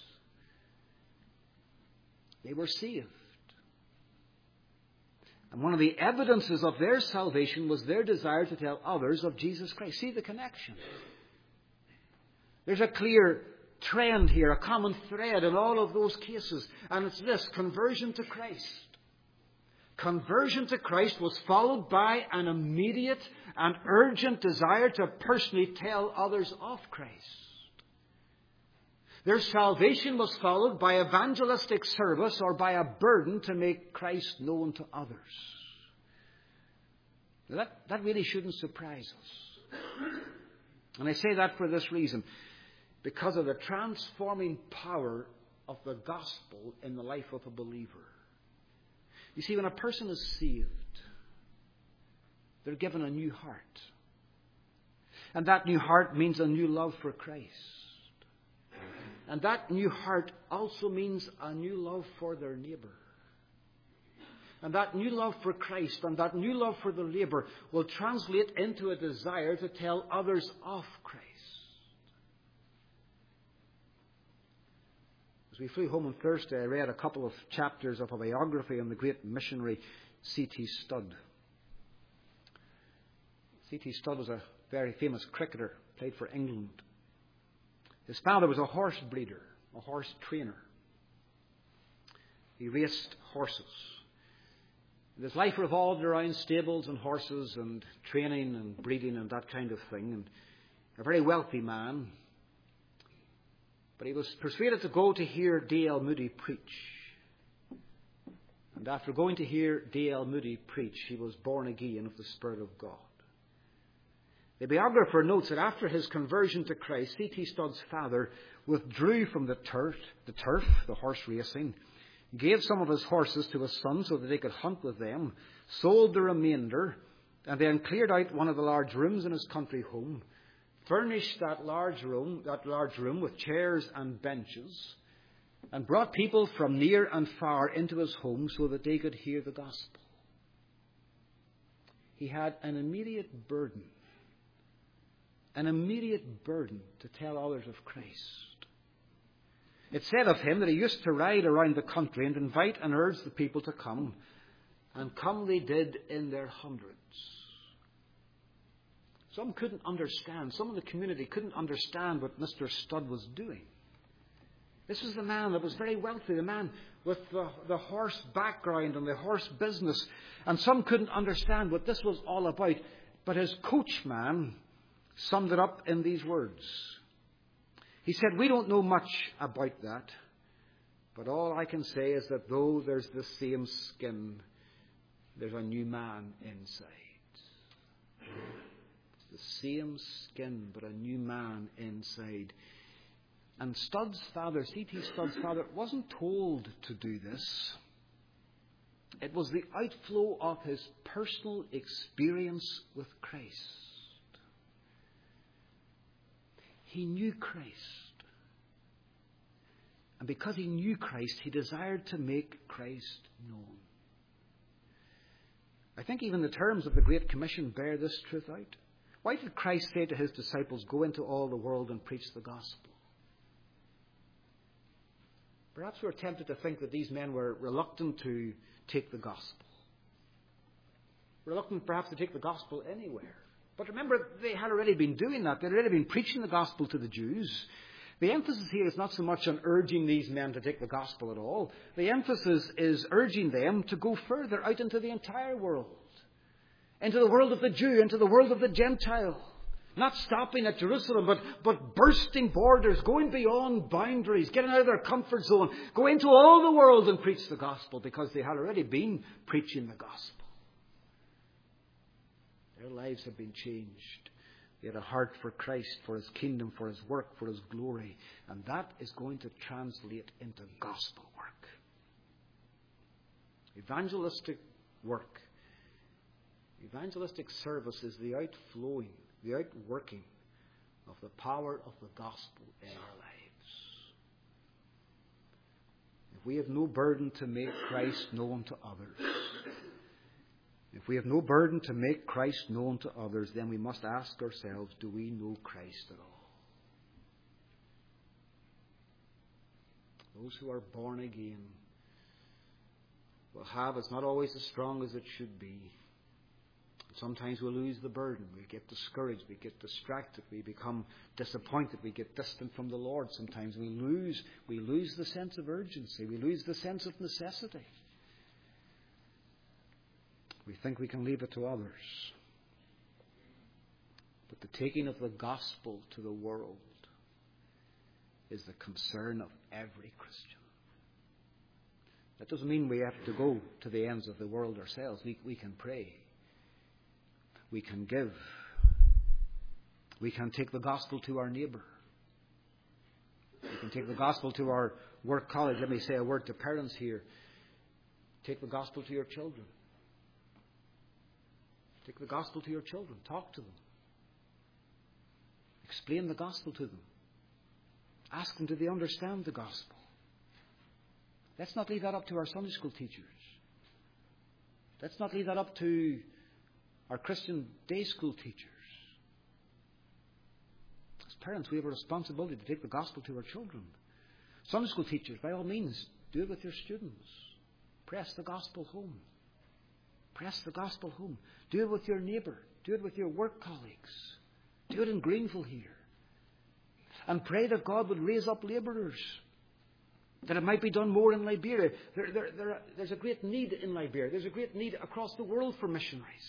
They were saved. And one of the evidences of their salvation was their desire to tell others of Jesus Christ. See the connection. There's a clear trend here, a common thread in all of those cases. And it's this: conversion to Christ. Conversion to Christ was followed by an immediate and urgent desire to personally tell others of Christ. Their salvation was followed by evangelistic service or by a burden to make Christ known to others. That really shouldn't surprise us. And I say that for this reason. Because of the transforming power of the gospel in the life of a believer. You see, when a person is saved, they're given a new heart. And that new heart means a new love for Christ. And that new heart also means a new love for their neighbour. And that new love for Christ and that new love for the neighbour will translate into a desire to tell others of Christ. As we flew home on Thursday, I read a couple of chapters of a biography on the great missionary C.T. Studd. C.T. Studd was a very famous cricketer, played for England. His father was a horse breeder, a horse trainer. He raced horses. And his life revolved around stables and horses and training and breeding and that kind of thing. And a very wealthy man. But he was persuaded to go to hear D.L. Moody preach. And after going to hear D.L. Moody preach, he was born again of the Spirit of God. The biographer notes that after his conversion to Christ, C.T. Studd's father withdrew from the turf, the horse racing, gave some of his horses to his son so that they could hunt with them, sold the remainder, and then cleared out one of the large rooms in his country home, furnished that large room with chairs and benches, and brought people from near and far into his home so that they could hear the gospel. He had an immediate burden to tell others of Christ. It said of him that he used to ride around the country and invite and urge the people to come, and come they did in their hundreds. Some couldn't understand. Some of the community couldn't understand what Mr. Studd was doing. This was the man that was very wealthy, the man with the horse background and the horse business. And some couldn't understand what this was all about. But his coachman summed it up in these words. He said, "We don't know much about that, but all I can say is that though there's the same skin, there's a new man inside." The same skin, but a new man inside. And Studd's father, C.T. Studd's father, wasn't told to do this. It was the outflow of his personal experience with Christ. He knew Christ. And because he knew Christ, he desired to make Christ known. I think even the terms of the Great Commission bear this truth out. Why did Christ say to his disciples, "Go into all the world and preach the gospel"? Perhaps we're tempted to think that these men were reluctant to take the gospel. Reluctant perhaps to take the gospel anywhere. But remember, they had already been doing that. They had already been preaching the gospel to the Jews. The emphasis here is not so much on urging these men to take the gospel at all. The emphasis is urging them to go further out into the entire world. Into the world of the Jew, into the world of the Gentile. Not stopping at Jerusalem, but bursting borders, going beyond boundaries, getting out of their comfort zone, go into all the world and preach the gospel, because they had already been preaching the gospel. Their lives had been changed. They had a heart for Christ, for His kingdom, for His work, for His glory. And that is going to translate into gospel work. Evangelistic work, evangelistic service is the outflowing, the outworking of the power of the gospel in our lives. If we have no burden to make Christ known to others, if we have no burden to make Christ known to others, then we must ask ourselves, do we know Christ at all? Those who are born again will have, it's not always as strong as it should be. Sometimes we lose the burden. We get discouraged. We get distracted. We become disappointed. We get distant from the Lord. Sometimes we lose the sense of urgency. We lose the sense of necessity. We think we can leave it to others. But the taking of the gospel to the world is the concern of every Christian. That doesn't mean we have to go to the ends of the world ourselves. We can pray. We can give. We can take the gospel to our neighbour. We can take the gospel to our work colleague. Let me say a word to parents here. Take the gospel to your children. Take the gospel to your children. Talk to them. Explain the gospel to them. Ask them, do they understand the gospel? Let's not leave that up to our Sunday school teachers. Let's not leave that up to our Christian day school teachers. As parents, we have a responsibility to take the gospel to our children. Sunday school teachers, by all means, do it with your students. Press the gospel home. Press the gospel home. Do it with your neighbour. Do it with your work colleagues. Do it in Greenville here. And pray that God would raise up labourers. That it might be done more in Liberia. There's a great need in Liberia. There's a great need across the world for missionaries.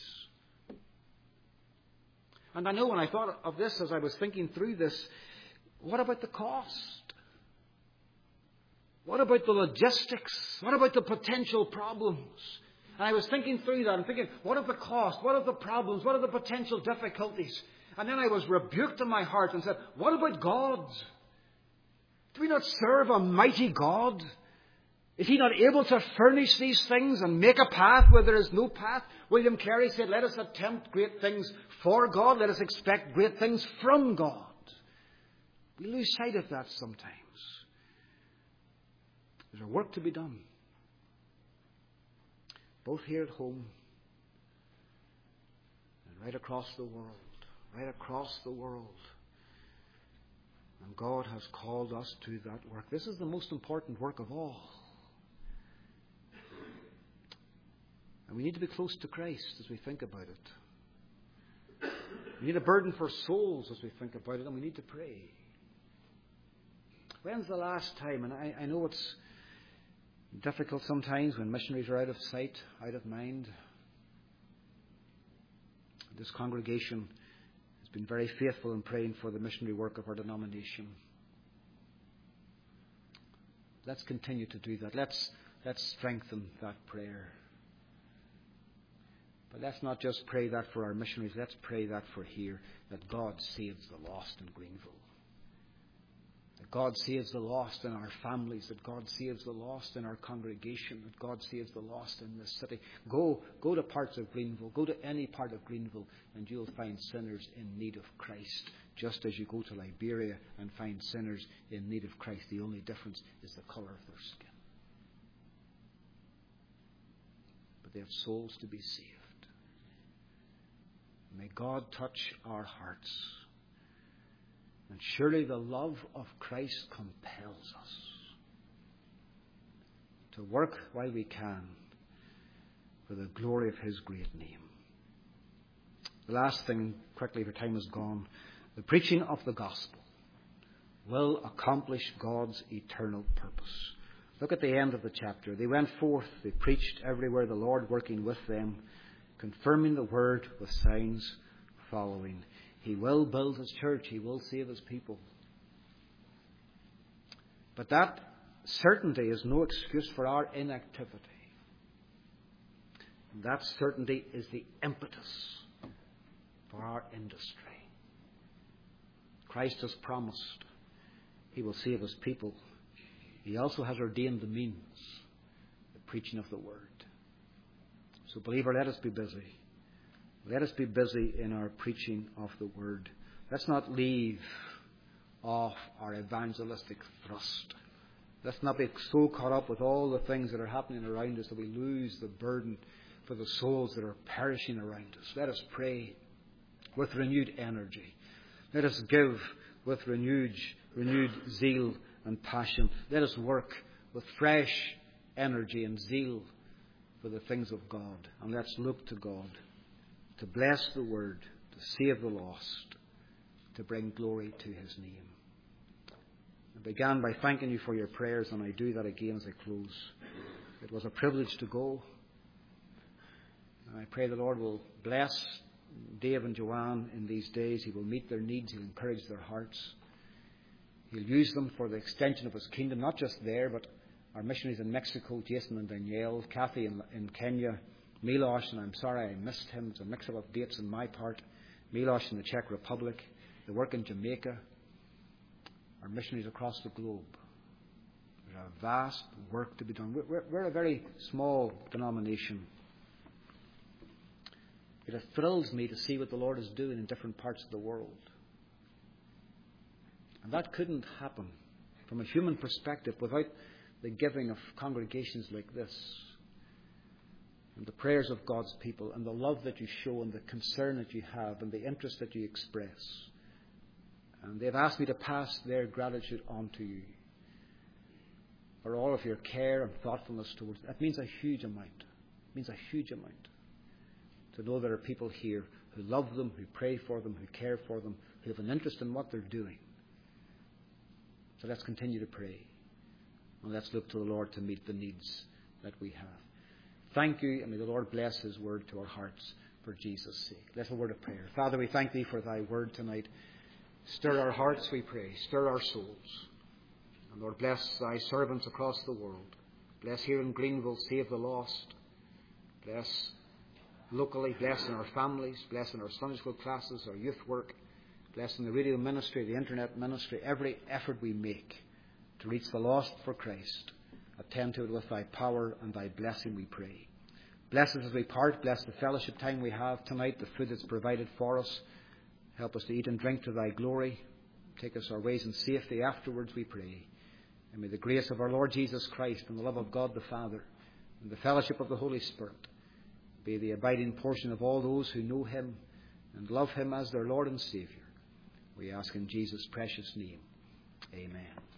And I know when I thought of this, as I was thinking through this, what about the cost? What about the logistics? What about the potential problems? And I was thinking through that and thinking, what of the cost? What of the problems? What are the potential difficulties? And then I was rebuked in my heart and said, what about God? Do we not serve a mighty God? Is He not able to furnish these things and make a path where there is no path? William Carey said, let us attempt great things for God. Let us expect great things from God. We lose sight of that sometimes. There's a work to be done. Both here at home and right across the world. Right across the world. And God has called us to that work. This is the most important work of all. And we need to be close to Christ as we think about it. We need a burden for souls as we think about it, and we need to pray. When's the last time, and I know it's difficult sometimes when missionaries are out of sight, out of mind. This congregation has been very faithful in praying for the missionary work of our denomination. Let's continue to do that. Let's strengthen that prayer. But let's not just pray that for our missionaries. Let's pray that for here, that God saves the lost in Greenville. That God saves the lost in our families. That God saves the lost in our congregation. That God saves the lost in this city. Go to parts of Greenville. Go to any part of Greenville and you'll find sinners in need of Christ. Just as you go to Liberia and find sinners in need of Christ. The only difference is the colour of their skin. But they have souls to be saved. May God touch our hearts. And surely the love of Christ compels us to work while we can for the glory of His great name. The last thing, quickly, for time is gone. The preaching of the gospel will accomplish God's eternal purpose. Look at the end of the chapter. They went forth, they preached everywhere, the Lord working with them, confirming the word with signs following. He will build His church. He will save His people. But that certainty is no excuse for our inactivity. And that certainty is the impetus for our industry. Christ has promised He will save His people. He also has ordained the means, the preaching of the Word. So, believer, let us be busy. Let us be busy in our preaching of the Word. Let's not leave off our evangelistic thrust. Let's not be so caught up with all the things that are happening around us that we lose the burden for the souls that are perishing around us. Let us pray with renewed energy. Let us give with renewed zeal and passion. Let us work with fresh energy and zeal for the things of God. And let's look to God to bless the Word, to save the lost, to bring glory to His name. I began by thanking you for your prayers, and I do that again as I close. It was a privilege to go. And I pray the Lord will bless Dave and Joanne in these days. He will meet their needs. He'll encourage their hearts. He'll use them for the extension of His kingdom, not just there, but our missionaries in Mexico, Jason and Danielle, Kathy in Kenya, Milos, and I'm sorry I missed him. It's a mix-up of dates on my part. Milos in the Czech Republic, the work in Jamaica, our missionaries across the globe. There's a vast work to be done. We're a very small denomination. It thrills me to see what the Lord is doing in different parts of the world. And that couldn't happen from a human perspective without the giving of congregations like this, and the prayers of God's people, and the love that you show, and the concern that you have, and the interest that you express. And they've asked me to pass their gratitude on to you for all of your care and thoughtfulness towards it. That means a huge amount. It means a huge amount to know there are people here who love them, who pray for them, who care for them, who have an interest in what they're doing. So let's continue to pray. And let's look to the Lord to meet the needs that we have. Thank you, and may the Lord bless His Word to our hearts for Jesus' sake. Let's have a word of prayer. Father, we thank Thee for Thy Word tonight. Stir our hearts, we pray. Stir our souls. And Lord, bless Thy servants across the world. Bless here in Greenville, save the lost. Bless locally, bless in our families, bless in our Sunday school classes, our youth work. Bless in the radio ministry, the internet ministry, every effort we make to reach the lost for Christ. Attend to it with Thy power and Thy blessing, we pray. Bless us as we part. Bless the fellowship time we have tonight, the food that's provided for us. Help us to eat and drink to Thy glory. Take us our ways in safety afterwards, we pray. And may the grace of our Lord Jesus Christ and the love of God the Father and the fellowship of the Holy Spirit be the abiding portion of all those who know Him and love Him as their Lord and Saviour. We ask in Jesus' precious name. Amen.